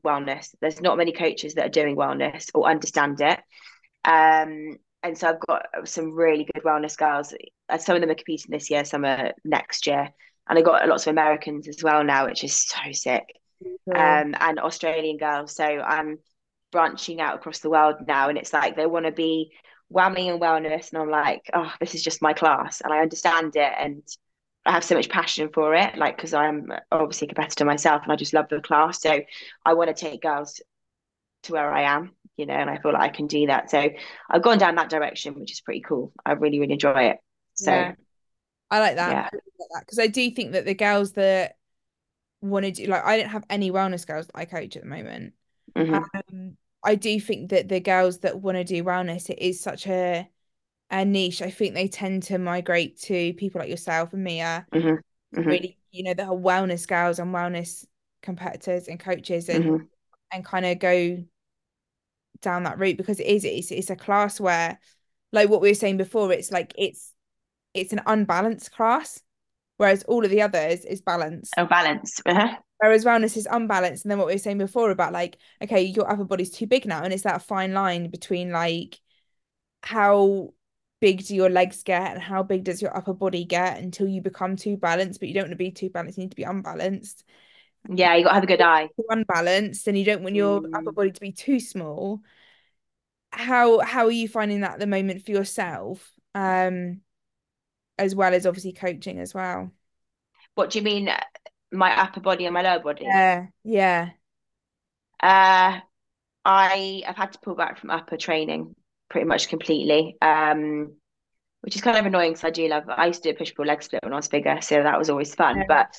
wellness. There's not many coaches that are doing wellness or understand it. Um, and so I've got some really good wellness girls. Uh, Some of them are competing this year, some are next year. And I got lots of Americans as well now, which is so sick. Cool. Um, and Australian girls. So I'm branching out across the world now, and it's like they want to be whammy and wellness, and I'm like, oh, this is just my class, and I understand it, and I have so much passion for it, like because I'm obviously a competitor myself, and I just love the class. So I want to take girls to where I am, you know, and I feel like I can do that. So I've gone down that direction, which is pretty cool. I really, really enjoy it. So Yeah, I like that. yeah. I really like that because I do think that the girls that want to do, like, I don't have any wellness girls that I coach at the moment. Hmm. Um, I do think that the girls that want to do wellness, it is such a a niche. I think they tend to migrate to people like yourself and Mia, Hmm. Hmm. really, you know, that are wellness girls and wellness competitors and coaches, and Hmm. and kind of go down that route because it is it's, it's a class where, like what we were saying before, it's like it's it's an unbalanced class, whereas all of the others is balanced. Oh, balance. Uh-huh. Whereas wellness is unbalanced, and then what we were saying before about like, okay, your upper body's too big now, and it's that fine line between like how big do your legs get and how big does your upper body get until you become too balanced, but you don't want to be too balanced, you need to be unbalanced. Yeah, you got to have a good eye. Too unbalanced, and you don't want your upper Mm. body to be too small. How how are you finding that at the moment for yourself? Um, as well as obviously coaching as well. What do you mean, uh, my upper body and my lower body? Yeah, yeah, Uh, I have had to pull back from upper training pretty much completely, um, which is kind of annoying because I do love. I used to do a push pull leg split when I was bigger, so that was always fun. yeah, But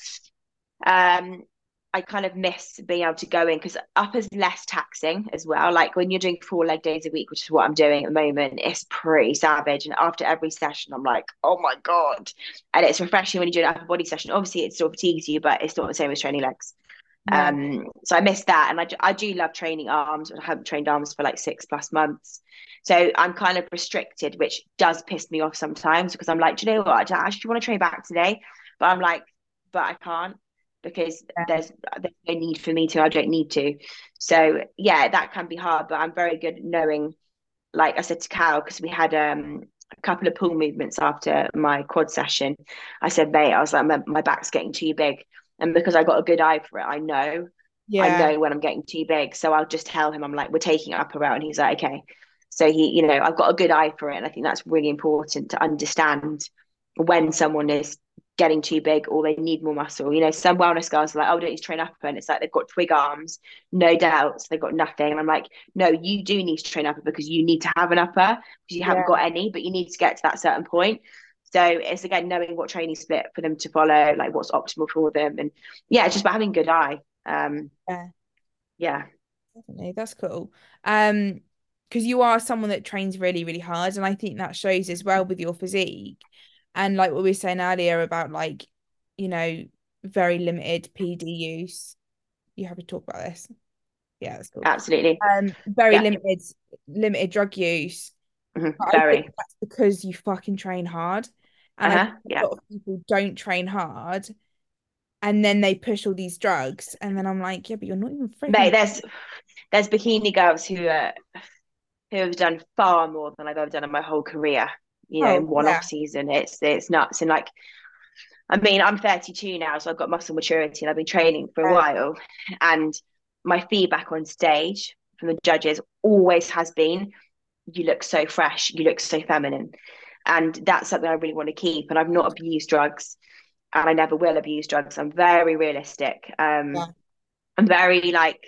um, I kind of miss being able to go in because upper's less taxing as well. Like when you're doing four leg days a week, which is what I'm doing at the moment, it's pretty savage. And after every session, I'm like, oh my God. And it's refreshing when you do an upper body session. Obviously, it still fatigues you, but it's not the same as training legs. yeah, Um, so I miss that, and I, I do love training arms. I haven't trained arms for like six plus months, so I'm kind of restricted, which does piss me off sometimes because I'm like, do you know what? I actually want to train back today, but I'm like, but I can't because yeah, there's there's no need for me to. I don't need to. So yeah, that can be hard, but I'm very good at knowing. Like I said to Cal, because we had um a couple of pull movements after my quad session. I said, mate, I was like, my, my back's getting too big. And because I got a good eye for it, I know, I yeah, know when I'm getting too big. So I'll just tell him, I'm like, we're taking it up around. And he's like, okay. So he, you know, I've got a good eye for it. And I think that's really important to understand when someone is getting too big or they need more muscle. You know, some wellness guys are like, oh, don't you train up? And it's like they've got twig arms, no doubts, they've got nothing. And I'm like, no, you do need to train upper because you need to have an upper because you haven't yeah, got any, but you need to get to that certain point. So it's again knowing what training split for them to follow, like what's optimal for them, and yeah, it's just about having a good eye. Um, yeah, yeah, definitely. That's cool. Um, because you are someone that trains really, really hard, and I think that shows as well with your physique. And like what we were saying earlier about like, you know, very limited P D use. You happy to talk about this? Yeah, that's cool. absolutely. Um, very Yeah, limited, limited drug use. mm-hmm. But I think Very. that's because you fucking train hard. Uh And I think huh. a Yeah, lot of people don't train hard and then they push all these drugs. And then I'm like, yeah, but you're not even mate. freaking. There's there's bikini girls who uh, who have done far more than I've ever done in my whole career. You know, in Oh, one off yeah. season, it's it's nuts. And like, I mean, I'm thirty-two now, so I've got muscle maturity, and I've been training for a Yeah. while. And my feedback on stage from the judges always has been, "You look so fresh. You look so feminine." And that's something I really want to keep. And I've not abused drugs, and I never will abuse drugs. I'm very realistic. Um, Yeah. I'm very like,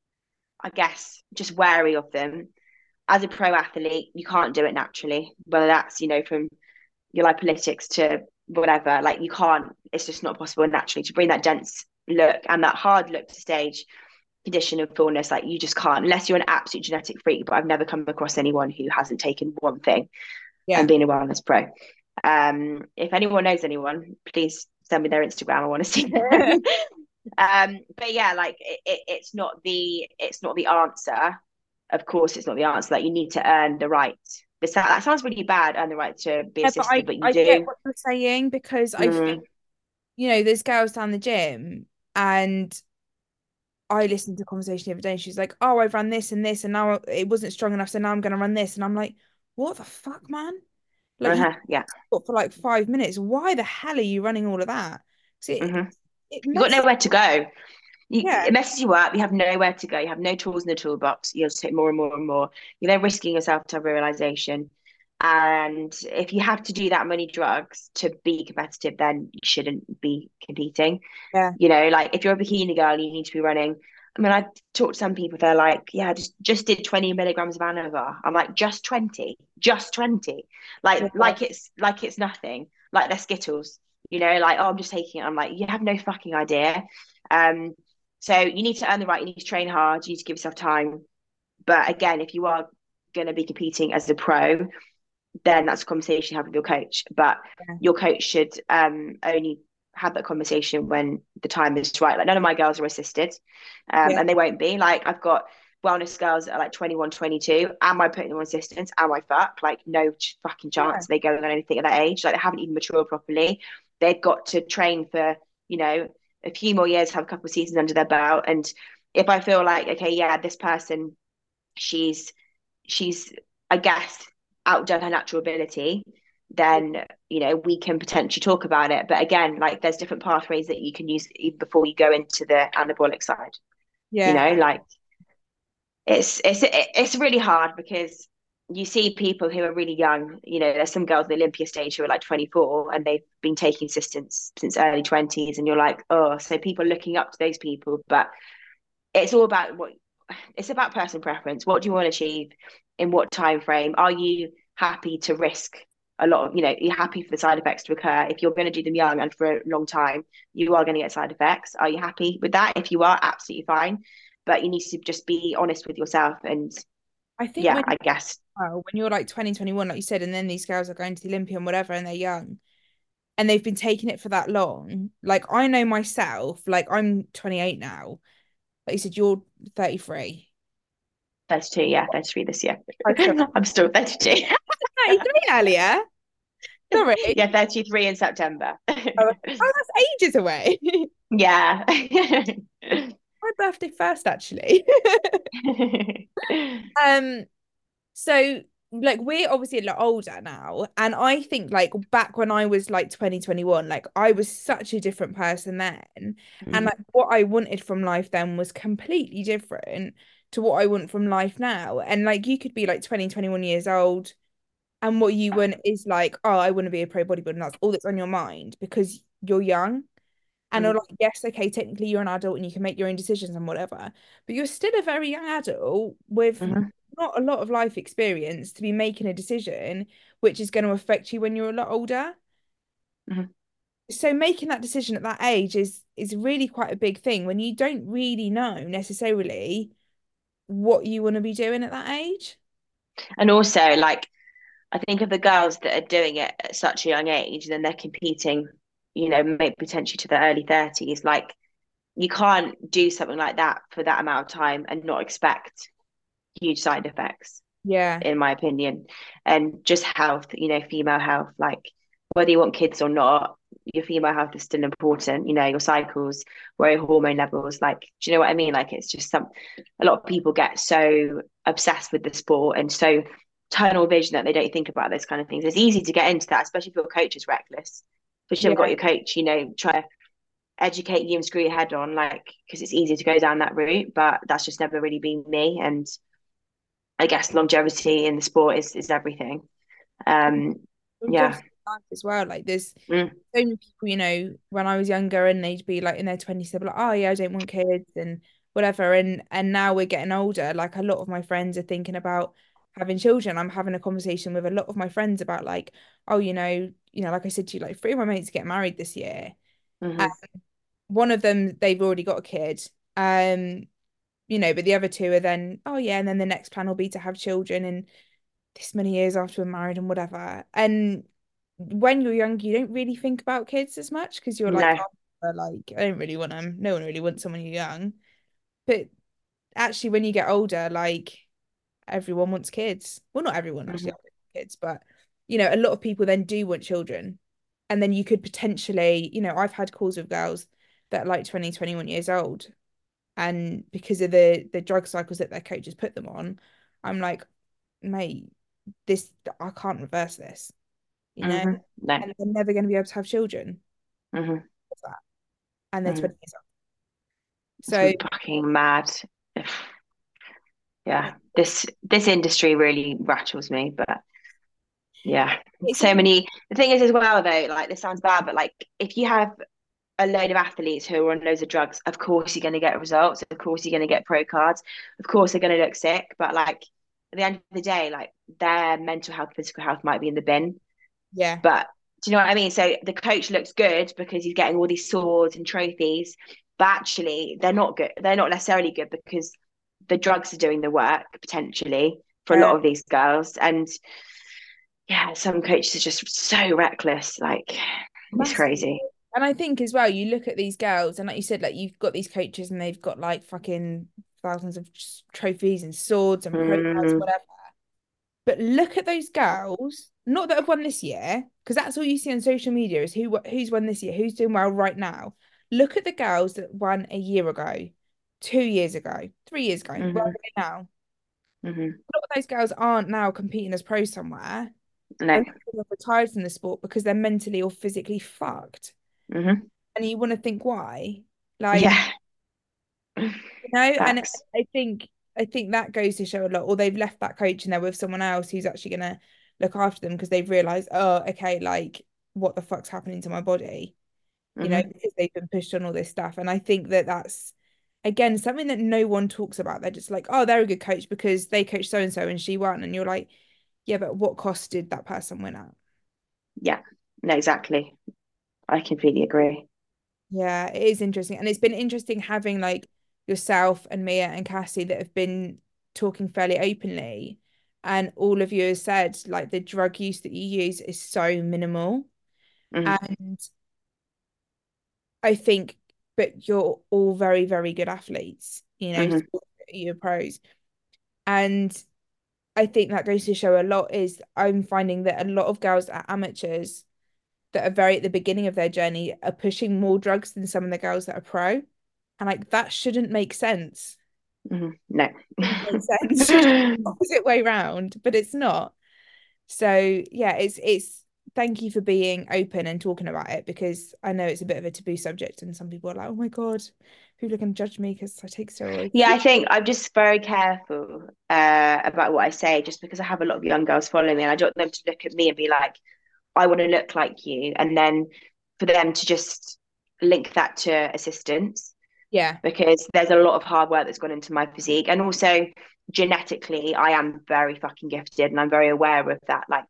I guess, just wary of them. As a pro athlete, you can't do it naturally, whether that's, you know, from your like politics to whatever. Like you can't, it's just not possible naturally to bring that dense look and that hard look to stage condition and fullness. Like you just can't, unless you're an absolute genetic freak. But I've never come across anyone who hasn't taken one thing and Yeah. been a wellness pro. Um, if anyone knows anyone, please send me their Instagram. I want to see them. um, but yeah, like it, it, it's not the it's not the answer. Of course, it's not the answer. Like you need to earn the right. This that sounds really bad, earn the right to be Yeah, but assisted, I, but you I get do. what you're saying because I think, Mm, you know, there's girls down the gym and I listened to a conversation the other day and she's like, oh, I've run this and this and now it wasn't strong enough, so now I'm gonna run this. And I'm like, what the fuck, man? Like you Uh-huh, yeah. got for like five minutes. Why the hell are you running all of that? So it, Hmm. it You've got messes. nowhere to go. You, Yeah, it messes you up. You have nowhere to go. You have no tools in the toolbox. You have to take more and more and more. You're then risking yourself to realization. And if you have to do that many drugs to be competitive, then you shouldn't be competing. yeah, You know, like if you're a bikini girl, you need to be running. I mean, I talk to some people, they're like, yeah, I just just did twenty milligrams of Anavar. I'm like, just twenty, just twenty. Like, yeah. like it's like it's nothing. Like they're Skittles, you know, like, oh, I'm just taking it. I'm like, you have no fucking idea. Um, so you need to earn the right, you need to train hard, you need to give yourself time. But again, if you are going to be competing as a pro, then that's a conversation you have with your coach. But Yeah. your coach should um, only have that conversation when the time is right. Like none of my girls are assisted, um, Yeah. and they won't be. Like I've got wellness girls that are like twenty-one, twenty-two. Am I putting them on assistance? Am I fuck? Like no fucking Yeah. chance they going on anything at that age. Like they haven't even matured properly. They've got to train for, you know, a few more years, have a couple of seasons under their belt. And if I feel like, okay, yeah, this person, she's she's I guess outdone her natural ability, then you know we can potentially talk about it. But again, like there's different pathways that you can use even before you go into the anabolic side. You Yeah. know, like it's it's it's really hard because you see people who are really young. You know, there's some girls in the Olympia stage who are like twenty-four and they've been taking assistance since early twenties, and you're like, oh, so people are looking up to those people, but it's all about what it's about personal preference. What do you want to achieve in what time frame? Are you happy to risk a lot of, you know, you're happy for the side effects to occur? If you're going to do them young and for a long time, you are going to get side effects. Are you happy with that? If you are, absolutely fine. But you need to just be honest with yourself. And I think yeah, when I guess. well, when you're like twenty, twenty-one, like you said, and then these girls are going to the Olympia and whatever, and they're young and they've been taking it for that long. Like I know myself, like I'm twenty-eight now. Like you said, you're thirty-three. thirty-two, yeah, thirty-three this year. I said I'm still thirty-two. thirty-three earlier. Sorry. Yeah, thirty-three in September. Oh, that's ages away. Yeah. My birthday first, actually. Um, so like we're obviously a lot older now, and I think like back when I was like twenty twenty-one, like I was such a different person then. And like what I wanted from life then was completely different to what I want from life now. And like you could be like twenty, twenty-one years old, and what you want is like, oh, I want to be a pro bodybuilder, and that's all that's on your mind because you're young. And are Mm-hmm. like, yes, okay, technically you're an adult and you can make your own decisions and whatever, but you're still a very young adult with Mm-hmm. not a lot of life experience to be making a decision which is going to affect you when you're a lot older. Mm-hmm. So making that decision at that age is is really quite a big thing when you don't really know necessarily what you want to be doing at that age. And also, like, I think of the girls that are doing it at such a young age, then they're competing, you know, maybe potentially to the early thirties. Like, you can't do something like that for that amount of time and not expect huge side effects, Yeah. in my opinion. And just health, you know, female health, like, whether you want kids or not, your female health is still important, you know, your cycles, where your hormone levels, like, do you know what I mean? Like, it's just some, a lot of people get so obsessed with the sport and so tunnel vision that they don't think about those kind of things. It's easy to get into that, especially if your coach is reckless. But you haven't got Yeah. your coach, you know, try to educate you and screw your head on, like, because it's easy to go down that route. But that's just never really been me. And I guess longevity in the sport is is everything. Um, Just yeah. life as well. Like there's so Mm, many people, you know, when I was younger and they'd be like in their twenties, they'd be like, oh yeah, I don't want kids and whatever. And and now we're getting older. Like a lot of my friends are thinking about having children. I'm having a conversation with a lot of my friends about like, oh, you know, you know, like I said to you, like three of my mates get married this year. And hmm. one of them, they've already got a kid. Um, you know, but the other two are then, oh yeah, and then the next plan will be to have children and this many years after we're married and whatever. And when you're young, you don't really think about kids as much because you're like, No. oh, like I don't really want them. No one really wants someone you're young. But actually, when you get older, like everyone wants kids. Well, not everyone actually Hmm. wants kids, but you know, a lot of people then do want children. And then you could potentially, you know, I've had calls with girls that are like twenty, twenty-one years old. and because of the the drug cycles that their coaches put them on, I'm like, mate, this I can't reverse this, you know, Hmm. No. and they're never going to be able to have children Hmm. with that, and they're Hmm. twenty years old. It's So fucking mad. Yeah, this this industry really rattles me, but yeah, it's so in, many. The thing is, as well, though, like this sounds bad, but like if you have a load of athletes who are on loads of drugs, of course you're going to get results. Of course you're going to get pro cards. Of course they're going to look sick. But like at the end of the day, like their mental health, physical health might be in the bin. yeah, But do you know what I mean? So the coach looks good because he's getting all these swords and trophies, but actually they're not good. They're not necessarily good because the drugs are doing the work potentially for a yeah, lot of these girls. And yeah, some coaches are just so reckless. Like it's massively. crazy. And I think as well, you look at these girls, and like you said, like you've got these coaches, and they've got like fucking thousands of trophies and swords and pro cards, Mm, whatever. But look at those girls, not that have won this year, because that's all you see on social media is who who's won this year, who's doing well right now. Look at the girls that won a year ago, two years ago, three years ago. Where are hmm. they now? Hmm. A lot of those girls aren't now competing as pros somewhere. A No. lot of them have retired from the sport because they're mentally or physically fucked. Hmm. And you want to think why? Like, Yeah. you know, and Facts. I think I think that goes to show a lot. Or they've left that coach and they're with someone else who's actually gonna look after them because they've realized, oh, okay, like what the fuck's happening to my body? You know, Hmm. because they've been pushed on all this stuff. And I think that that's again something that no one talks about. They're just like, oh, they're a good coach because they coached so and so and she won. And you're like, yeah, but what cost did that person win at? Yeah. No, exactly. I completely agree. Yeah, it is interesting. And it's been interesting having like yourself and Mia and Cassie that have been talking fairly openly. And all of you have said like the drug use that you use is so minimal. Hmm. And I think, but you're all very, very good athletes, you know, Hmm. you're pros. And I think that goes to show a lot is I'm finding that a lot of girls that are amateurs that are very at the beginning of their journey are pushing more drugs than some of the girls that are pro. And like that shouldn't make sense. Hmm. No. Shouldn't make sense. Should be the opposite way round, but it's not. So yeah, it's it's thank you for being open and talking about it because I know it's a bit of a taboo subject and some people are like, oh my God, people are gonna judge me because I take steroids. Yeah, I think I'm just very careful uh, about what I say, just because I have a lot of young girls following me, and I don't want them to look at me and be like, "I want to look like you," and then for them to just link that to assistance, Yeah, because there's a lot of hard work that's gone into my physique, and also genetically, I am very fucking gifted, and I'm very aware of that. Like,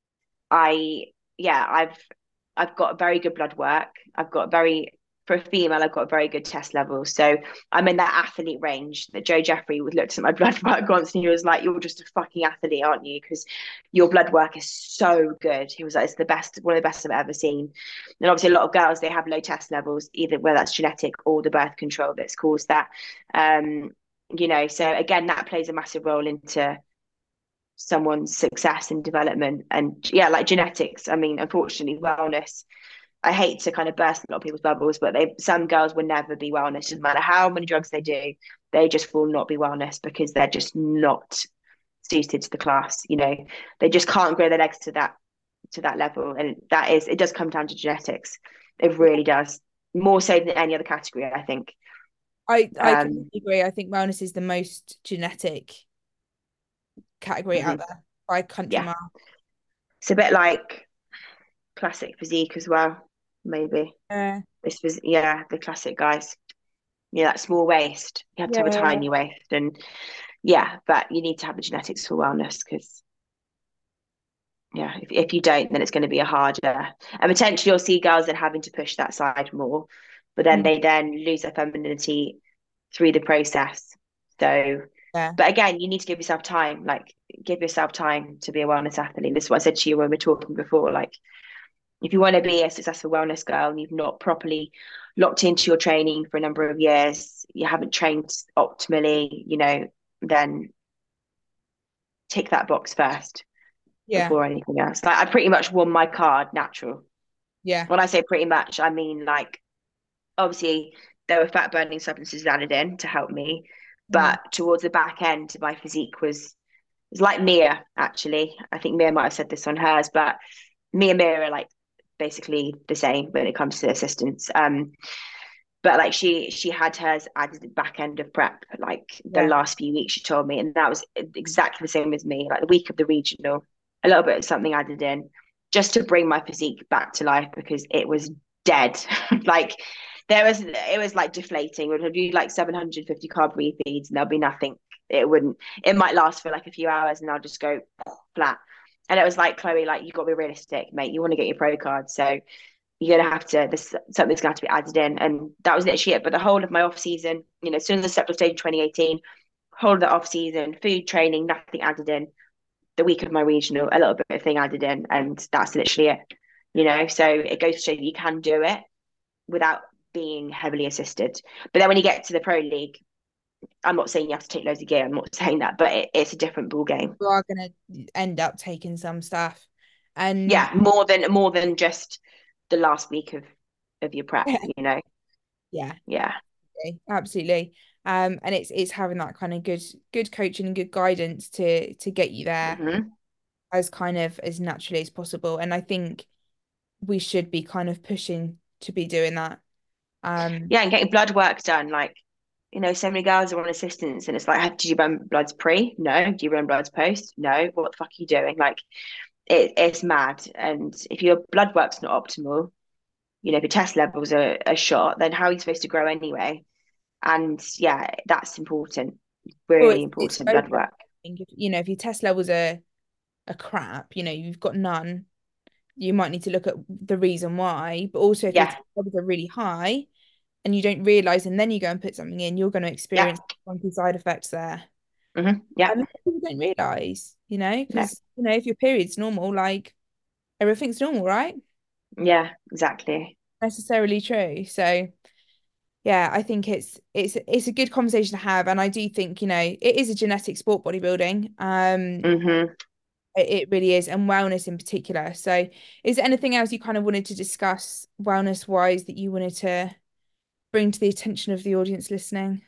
I, yeah, I've I've got very good blood work. I've got very For a female, I've got very good test levels. So I'm in that athlete range that Joe Jeffrey would looked at my blood work once and he was like, "You're just a fucking athlete, aren't you? Because your blood work is so good." He was like, "It's the best, one of the best I've ever seen." And obviously, a lot of girls they have low test levels, either whether that's genetic or the birth control that's caused that. Um, you know, so again, that plays a massive role into someone's success and development. And yeah, like genetics, I mean, unfortunately, wellness, I hate to kind of burst a lot of people's bubbles, but they some girls will never be wellness. Doesn't matter how many drugs they do, they just will not be wellness because they're just not suited to the class. You know, they just can't grow their legs to that to that level, and that is it does come down to genetics. It really does, more so than any other category, I think. I I Um, completely agree. I think wellness is the most genetic category out mhm. there by a country Yeah, mile. it's a bit like classic physique as well, maybe. Yeah, This was yeah, the classic guys. Yeah, that small waist. You have to have a yeah, tiny waist, and yeah, but you need to have the genetics for wellness because yeah, if, if you don't, then it's going to be a harder. And potentially you'll see girls that are having to push that side more, but then mm, they then lose their femininity through the process. So, yeah, but again, you need to give yourself time. Like, give yourself time to be a wellness athlete. This is what I said to you when we were talking before. Like, if you want to be a successful wellness girl and you've not properly locked into your training for a number of years, you haven't trained optimally, you know, then tick that box first yeah, before anything else. Like I pretty much won my card natural. yeah, When I say pretty much, I mean like obviously there were fat burning substances added in to help me. Mm. But towards the back end, my physique was it's like Mia, actually. I think Mia might have said this on hers, but me and Mia are like basically the same when it comes to assistance. Um, but like she she had hers added at the back end of prep, like the Yeah. last few weeks she told me, and that was exactly the same as me. Like the week of the regional, a little bit of something added in, just to bring my physique back to life because it was dead. Like there was it was like deflating. We'd do like seven hundred fifty carb refeeds and there'll be nothing. It wouldn't. It might last for like a few hours and I'll just go flat. And it was like, Chloe, like you got to be realistic, mate. You want to get your pro card, so you're gonna have to this something's gonna have to be added in, and that was literally it. But the whole of my off season, you know, as soon as I stepped off stage in twenty eighteen, whole of the off season, food training, nothing added in. The week of my regional, a little bit of thing added in, and that's literally it. You know, so it goes to show that you can do it without being heavily assisted. But then when you get to the pro league, I'm not saying you have to take loads of gear. I'm not saying that, but it, it's a different ball game. You are going to end up taking some stuff. And Yeah, more than more than just the last week of of your prep. yeah, You know, yeah, yeah. absolutely. Absolutely. Um, and it's it's having that kind of good good coaching and good guidance to to get you there Mm-hmm. as kind of as naturally as possible. And I think we should be kind of pushing to be doing that. Um, Yeah, and getting blood work done. Like, you know, so many girls are on assistance, and it's like, did you run bloods pre? No. Do you run bloods post? No. What the fuck are you doing? Like, it, it's mad. And if your blood work's not optimal, you know, if your test levels are, are shot, then how are you supposed to grow anyway? And yeah, that's important. well, Really it's it's important both. blood I work. think if, you know, if your test levels are are crap, you know, you've got none, you might need to look at the reason why. But also, if your Yeah. test levels are really high and you don't realize, and then you go and put something in, you're going to Yeah. experience funky side effects there. Mm-hmm. Yeah. And people don't realize, you know, No. because you know, if your period's normal, like everything's normal, right? Yeah, exactly. Necessarily true. So yeah, I think it's it's it's a good conversation to have, and I do think, you know, it is a genetic sport, bodybuilding. Um, Mm-hmm. it, it really is, and wellness in particular. So, is there anything else you kind of wanted to discuss wellness wise that you wanted to bring to the attention of the audience listening?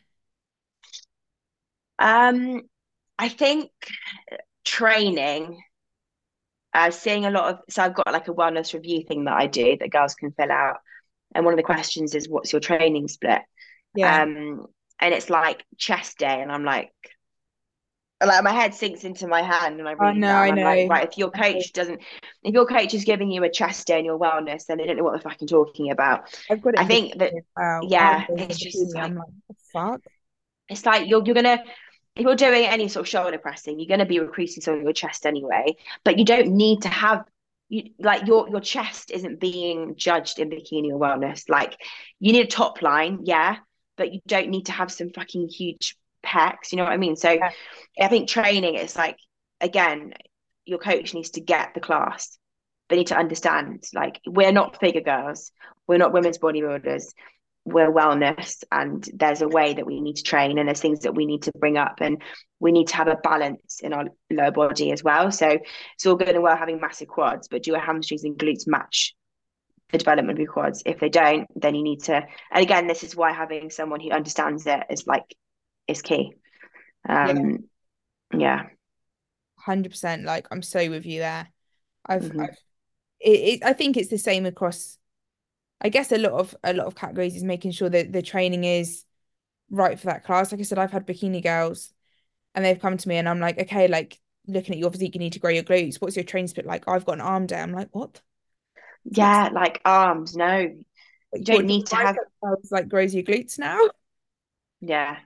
Um, I think training uh, seeing a lot of so I've got like a wellness review thing that I do that girls can fill out, and one of the questions is what's your training split? Yeah. Um, and it's like chest day, and I'm like, like my head sinks into my hand, and I Oh read no, that, and I I'm like, know. right, if your coach doesn't, if your coach is giving you a chest day in your wellness, then they don't know what they're fucking talking about. I've got it I in think that, bikini as well. yeah, I'm going it's in just bikini. like I'm like, what the fuck? it's like you're you're gonna if you're doing any sort of shoulder pressing, you're gonna be recruiting some of your chest anyway. But you don't need to have you like your your chest isn't being judged in bikini or wellness. Like you need a top line, yeah, but you don't need to have some fucking huge pecs. You know what I mean? So Yeah. I think training it's like again, your coach needs to get the class. They need to understand like we're not figure girls, we're not women's bodybuilders, we're wellness, and there's a way that we need to train, and there's things that we need to bring up, and we need to have a balance in our lower body as well. So it's all good and well having massive quads, but do your hamstrings and glutes match the development of your quads? If they don't, then you need to, and again, this is why having someone who understands it is like is key. Yeah. Um yeah. one hundred percent. Like I'm so with you there. I've Mm-hmm. I've it, it I think it's the same across, I guess, a lot of a lot of categories is making sure that the training is right for that class. Like I said, I've had bikini girls and they've come to me and I'm like, okay, like looking at your physique, you need to grow your glutes. What's your training split like? I've got an arm day. I'm like, what? It's like, Yeah, like arms, no, like you what, don't do need to have. bicep curls like grows your glutes now? Yeah.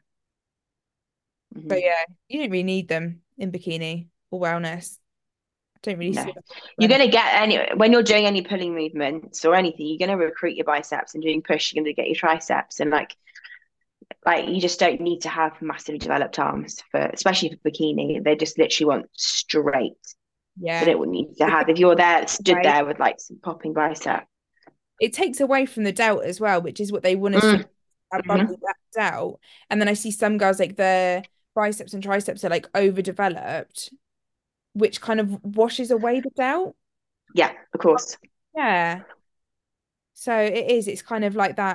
So Mm-hmm. yeah, you don't really need them in bikini or wellness. I don't really No, see that for you're any. going to get any when you're doing any pulling movements or anything. You're going to recruit your biceps, and doing push, you're going to get your triceps, and like like you just don't need to have massively developed arms for, especially for bikini. They just literally want straight. They Yeah. don't need to It have. takes If you're there, stood away. there with like some popping bicep. It takes away from the doubt as well, which is what they want to see, Mm, that hmm bubble, that doubt. And then I see some girls like their biceps and triceps are like overdeveloped, which kind of washes away the doubt. Yeah, of course. Yeah. So it is, it's kind of like that.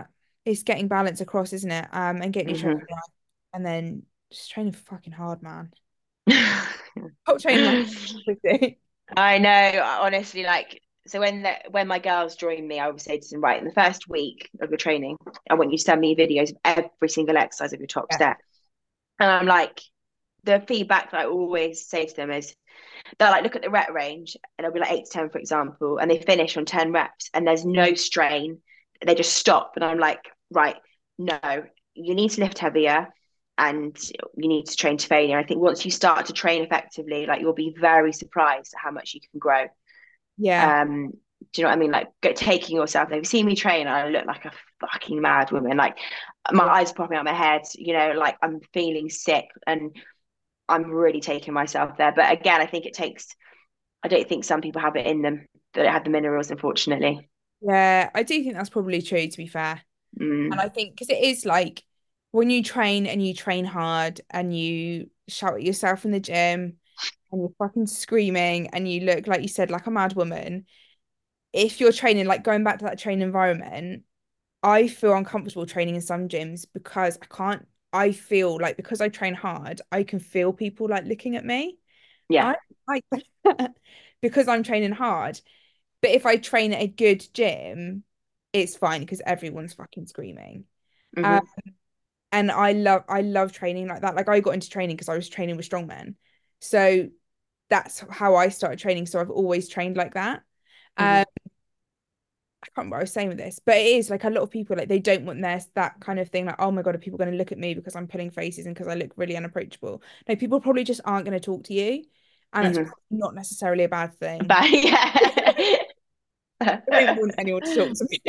it's getting balance across, isn't it? Um, and getting your training Hmm. right, and then just training fucking hard, man. Stop training like everything. I know, honestly, like so when the, when my girls join me, I would say to them, right, in the first week of your training, I want you to send me videos of every single exercise of your top Yeah, step. And I'm like, the feedback that I always say to them is they'll like look at the rep range and it'll be like eight to ten, for example, and they finish on ten reps and there's no strain. They just stop. And I'm like, right, no, you need to lift heavier and you need to train to failure. I think once you start to train effectively, like you'll be very surprised at how much you can grow. yeah, Um, do you know what I mean? Like go, taking yourself. If you see me train, I look like a fucking mad woman. Like my yeah. eyes popping out my head. You know, like I'm feeling sick, and I'm really taking myself there. But again, I think it takes. I don't think some people have it in them that don't have the minerals, unfortunately. Yeah, I do think that's probably true, to be fair. And Mm, I think because it is like when you train and you train hard and you shout at yourself in the gym and you're fucking screaming and you look, like you said, like a mad woman, if you're training, like going back to that training environment, I feel uncomfortable training in some gyms because I can't, I feel like because I train hard, I can feel people like looking at me. yeah. I like that because I'm training hard. But if I train at a good gym, it's fine because everyone's fucking screaming. Um, Hmm. and I love I love training like that. Like I got into training because I was training with strongmen. So that's how I started training. So I've always trained like that. Hmm. Um, I can't remember what I was saying with this, but it is like a lot of people like they don't want their that kind of thing, like, oh my God, are people going to look at me because I'm pulling faces and because I look really unapproachable? No, people probably just aren't going to talk to you. And that's Hmm. probably not necessarily a bad thing. But yeah. I don't want anyone to talk to me.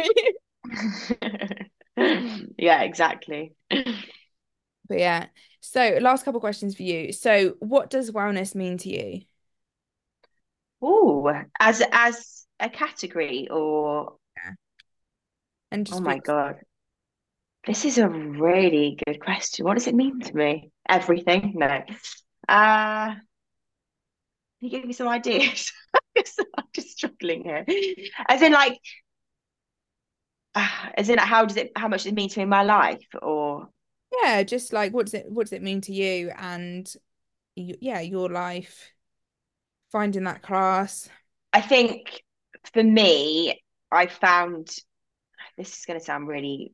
Yeah, exactly. But yeah. So last couple questions for you. So what does wellness mean to you? Oh, as as a category or Yeah. And oh just for my God. This is a really good question. What does it mean to me? Everything? No. Uh, can you give me some ideas? I'm just struggling here. As in, like, uh, as in, how does it? How much does it mean to me in my life? Or yeah, just like what does it what does it mean to you and you, yeah, your life, finding that class. I think for me, I found this is going to sound really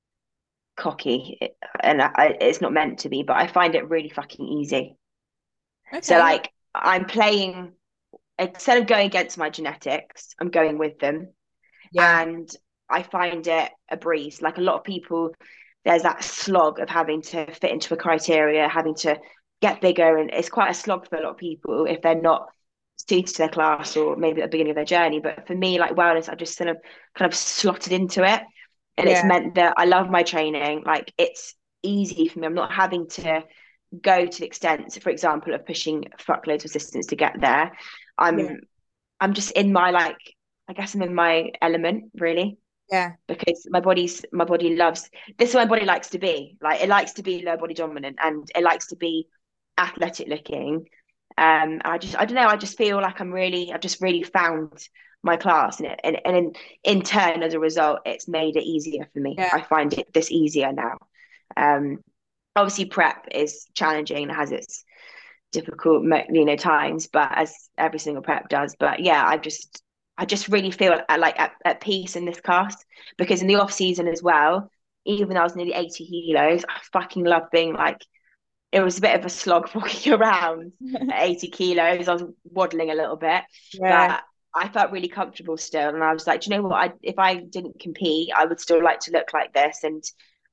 cocky, and I, it's not meant to be, but I find it really fucking easy. So, Okay. like, I'm playing instead of going against my genetics, I'm going with them. Yeah. And I find it a breeze. Like a lot of people, there's that slog of having to fit into a criteria, having to get bigger, and it's quite a slog for a lot of people if they're not suited to their class or maybe at the beginning of their journey. But for me, like wellness, I just sort of kind of slotted into it, and it's Yeah. meant that I love my training. Like it's easy for me. I'm not having to go to the extent, for example, of pushing fuckloads of resistance to get there. Yeah. I'm I'm just in my like I guess I'm in my element really Yeah. because my body's my body loves this is what my body likes to be. Like it likes to be low body dominant and it likes to be athletic looking. Um I just I don't know, I just feel like I'm really I've just really found my class and it and, and in, in turn as a result it's made it easier for me. Yeah. I find it this easier now. Um obviously prep is challenging and has its difficult you know times but as every single prep does but yeah I just I just really feel like at, at peace in this cast because in the off season as well even though I was nearly eighty kilos I fucking love being like it was a bit of a slog walking around at eighty kilos. I was waddling a little bit Yeah. but I felt really comfortable still and I was like do you know what I if I didn't compete I would still like to look like this and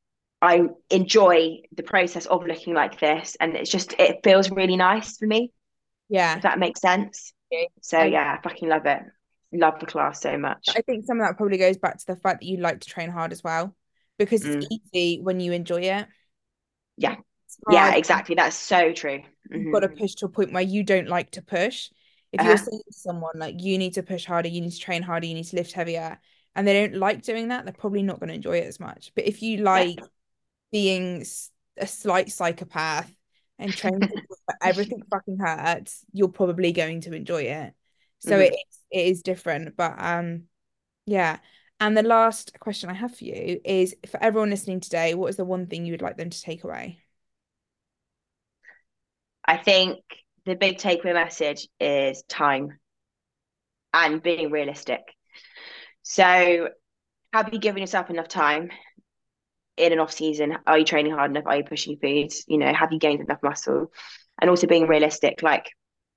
I enjoy the process of looking like this, and it's just it feels really nice for me, if Yeah. that makes sense. So I yeah, I fucking love it. Love the class so much. I think some of that probably goes back to the fact that you like to train hard as well, because it's Mm, easy when you enjoy it. yeah, It's yeah, hard. exactly. That's so true. You've got Hmm. to push to a point where you don't like to push. If you're Uh-huh. saying to someone like you need to push harder, you need to train harder, you need to lift heavier, and they don't like doing that, they're probably not going to enjoy it as much. But if you Yeah. like being s- a slight psychopath and training to where everything fucking hurts, you're probably going to enjoy it. So it Hmm. is it is different, but um yeah. And the last question I have for you is for everyone listening today, what is the one thing you would like them to take away? I think the big takeaway message is time and being realistic. So, have you given yourself enough time in an off season? Are you training hard enough? Are you pushing food? You know, have you gained enough muscle? And also being realistic, like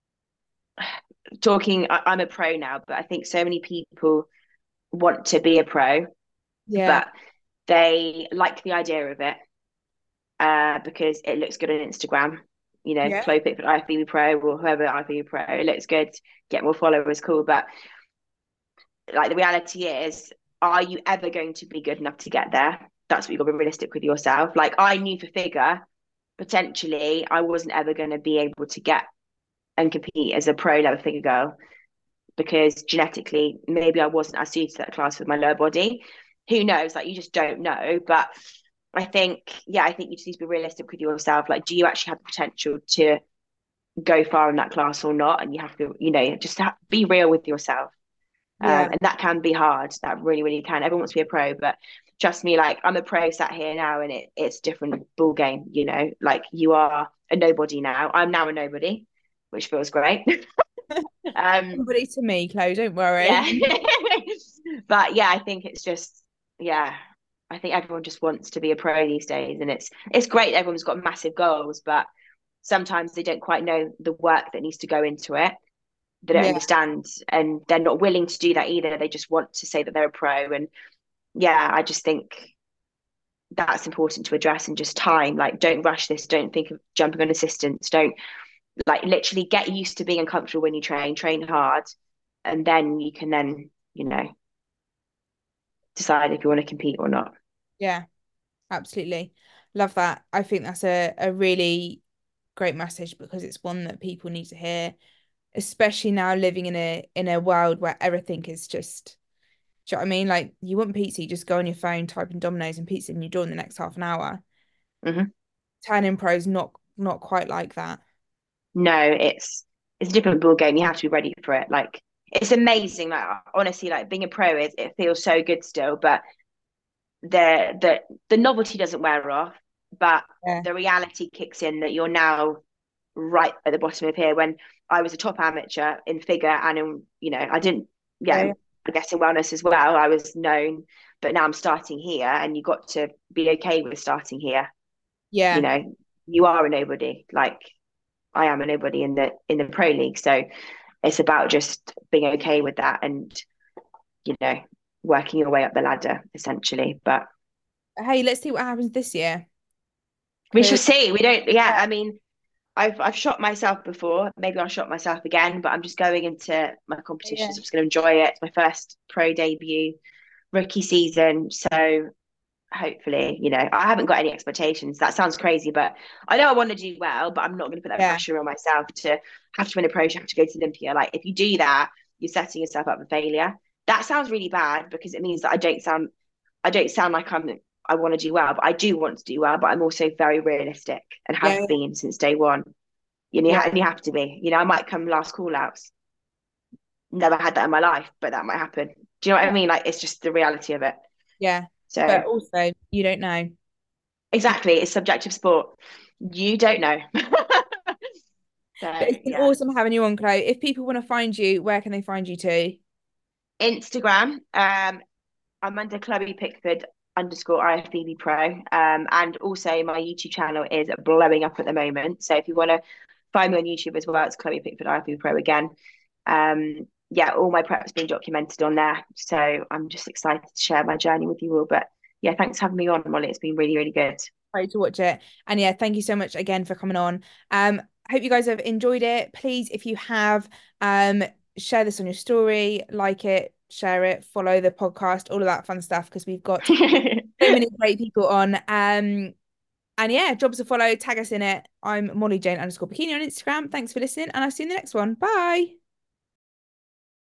talking, I, I'm a pro now, but I think so many people want to be a pro, Yeah. but they like the idea of it uh, because it looks good on Instagram. You know, Yeah. Chloe Pickford, I F B B Pro, or whoever I F B B Pro, it looks good, get more followers, cool. But like the reality is, are you ever going to be good enough to get there? That's what you've got to be realistic with yourself. Like I knew for figure, potentially, I wasn't ever going to be able to get and compete as a pro level figure girl because genetically, maybe I wasn't as suited to that class with my lower body. Who knows? Like you just don't know. But I think, yeah, I think you just need to be realistic with yourself. Like, do you actually have the potential to go far in that class or not? And you have to, you know, just have, be real with yourself. Um, Yeah. and that can be hard. That really, really can. Everyone wants to be a pro, but trust me, like I'm a pro sat here now, and it it's a different ball game. You know, like you are a nobody now. I'm now a nobody, which feels great. um, Somebody to me, Chloe, don't yeah, worry. but yeah, I think it's just yeah. I think everyone just wants to be a pro these days, and it's it's great. Everyone's got massive goals, but sometimes they don't quite know the work that needs to go into it. They don't Yeah. understand, and they're not willing to do that either. They just want to say that they're a pro, and yeah, I just think that's important to address and just time. Like, don't rush this. Don't think of jumping on assistance. Don't like literally get used to being uncomfortable when you train. Train hard, and then you can then you know decide if you want to compete or not. Yeah, absolutely. Love that. I think that's a, a really great message because it's one that people need to hear, especially now living in a in a world where everything is just, do you know what I mean? Like you want pizza, you just go on your phone, type in Domino's and pizza and you're done in the next half an hour. Mm-hmm. Turning pro's not not quite like that. No, it's it's a different ball game. You have to be ready for it. Like it's amazing. Like honestly, like being a pro is it feels so good still, but the the the novelty doesn't wear off, but Yeah. the reality kicks in that you're now right at the bottom of here. When I was a top amateur in figure and in, you know, I didn't, yeah, Yeah. I guess in wellness as well, I was known, but now I'm starting here and you got to be okay with starting here. You Yeah. know, you are a nobody. Like I am a nobody in the in the pro league. So it's about just being okay with that and, you know, working your way up the ladder essentially. But Hey, let's see what happens this year. we shall Because see. We don't, yeah, I mean, I've I've shot myself before. Maybe I'll shot myself again, but I'm just going into my yeah. competitions. I'm just going to enjoy it. It's my first pro debut, rookie season. So hopefully, you know, I haven't got any expectations. That sounds crazy, but I know I want to do well, but I'm not going to put that Yeah. pressure on myself to have to win a pro, have to go to Olympia. Like if you do that, you're setting yourself up for failure. That sounds really bad because it means that I don't sound I don't sound like I'm I want to do well, but I do want to do well, but I'm also very realistic and Yeah. have been since day one. You know, Yeah. and you have to be. You know, I might come last call outs. Never had that in my life, but that might happen. Do you know what I mean? Like it's just the reality of it. Yeah. So But also, you don't know. exactly, it's subjective sport. You don't know. But So it's been yeah. awesome having you on, Chloe. If people want to find you, where can they find you to? Instagram. Um, I'm under Chloe Pickford underscore I F B B Pro. Um, and also my YouTube channel is blowing up at the moment. So if you want to find me on YouTube as well, it's Chloe Pickford I F B B Pro again. Um, yeah, all my prep's been documented on there. So I'm just excited to share my journey with you all. But yeah, thanks for having me on, Molly. It's been really, really good. Great to watch it. And yeah, thank you so much again for coming on. Um, hope you guys have enjoyed it. Please, if you have, um, share this on your story, like it, share it, follow the podcast, all of that fun stuff, because we've got so many great people on. Um, and yeah, drop us a follow, tag us in it. I'm Molly Jane underscore bikini on Instagram. Thanks for listening, and I'll see you in the next one. Bye.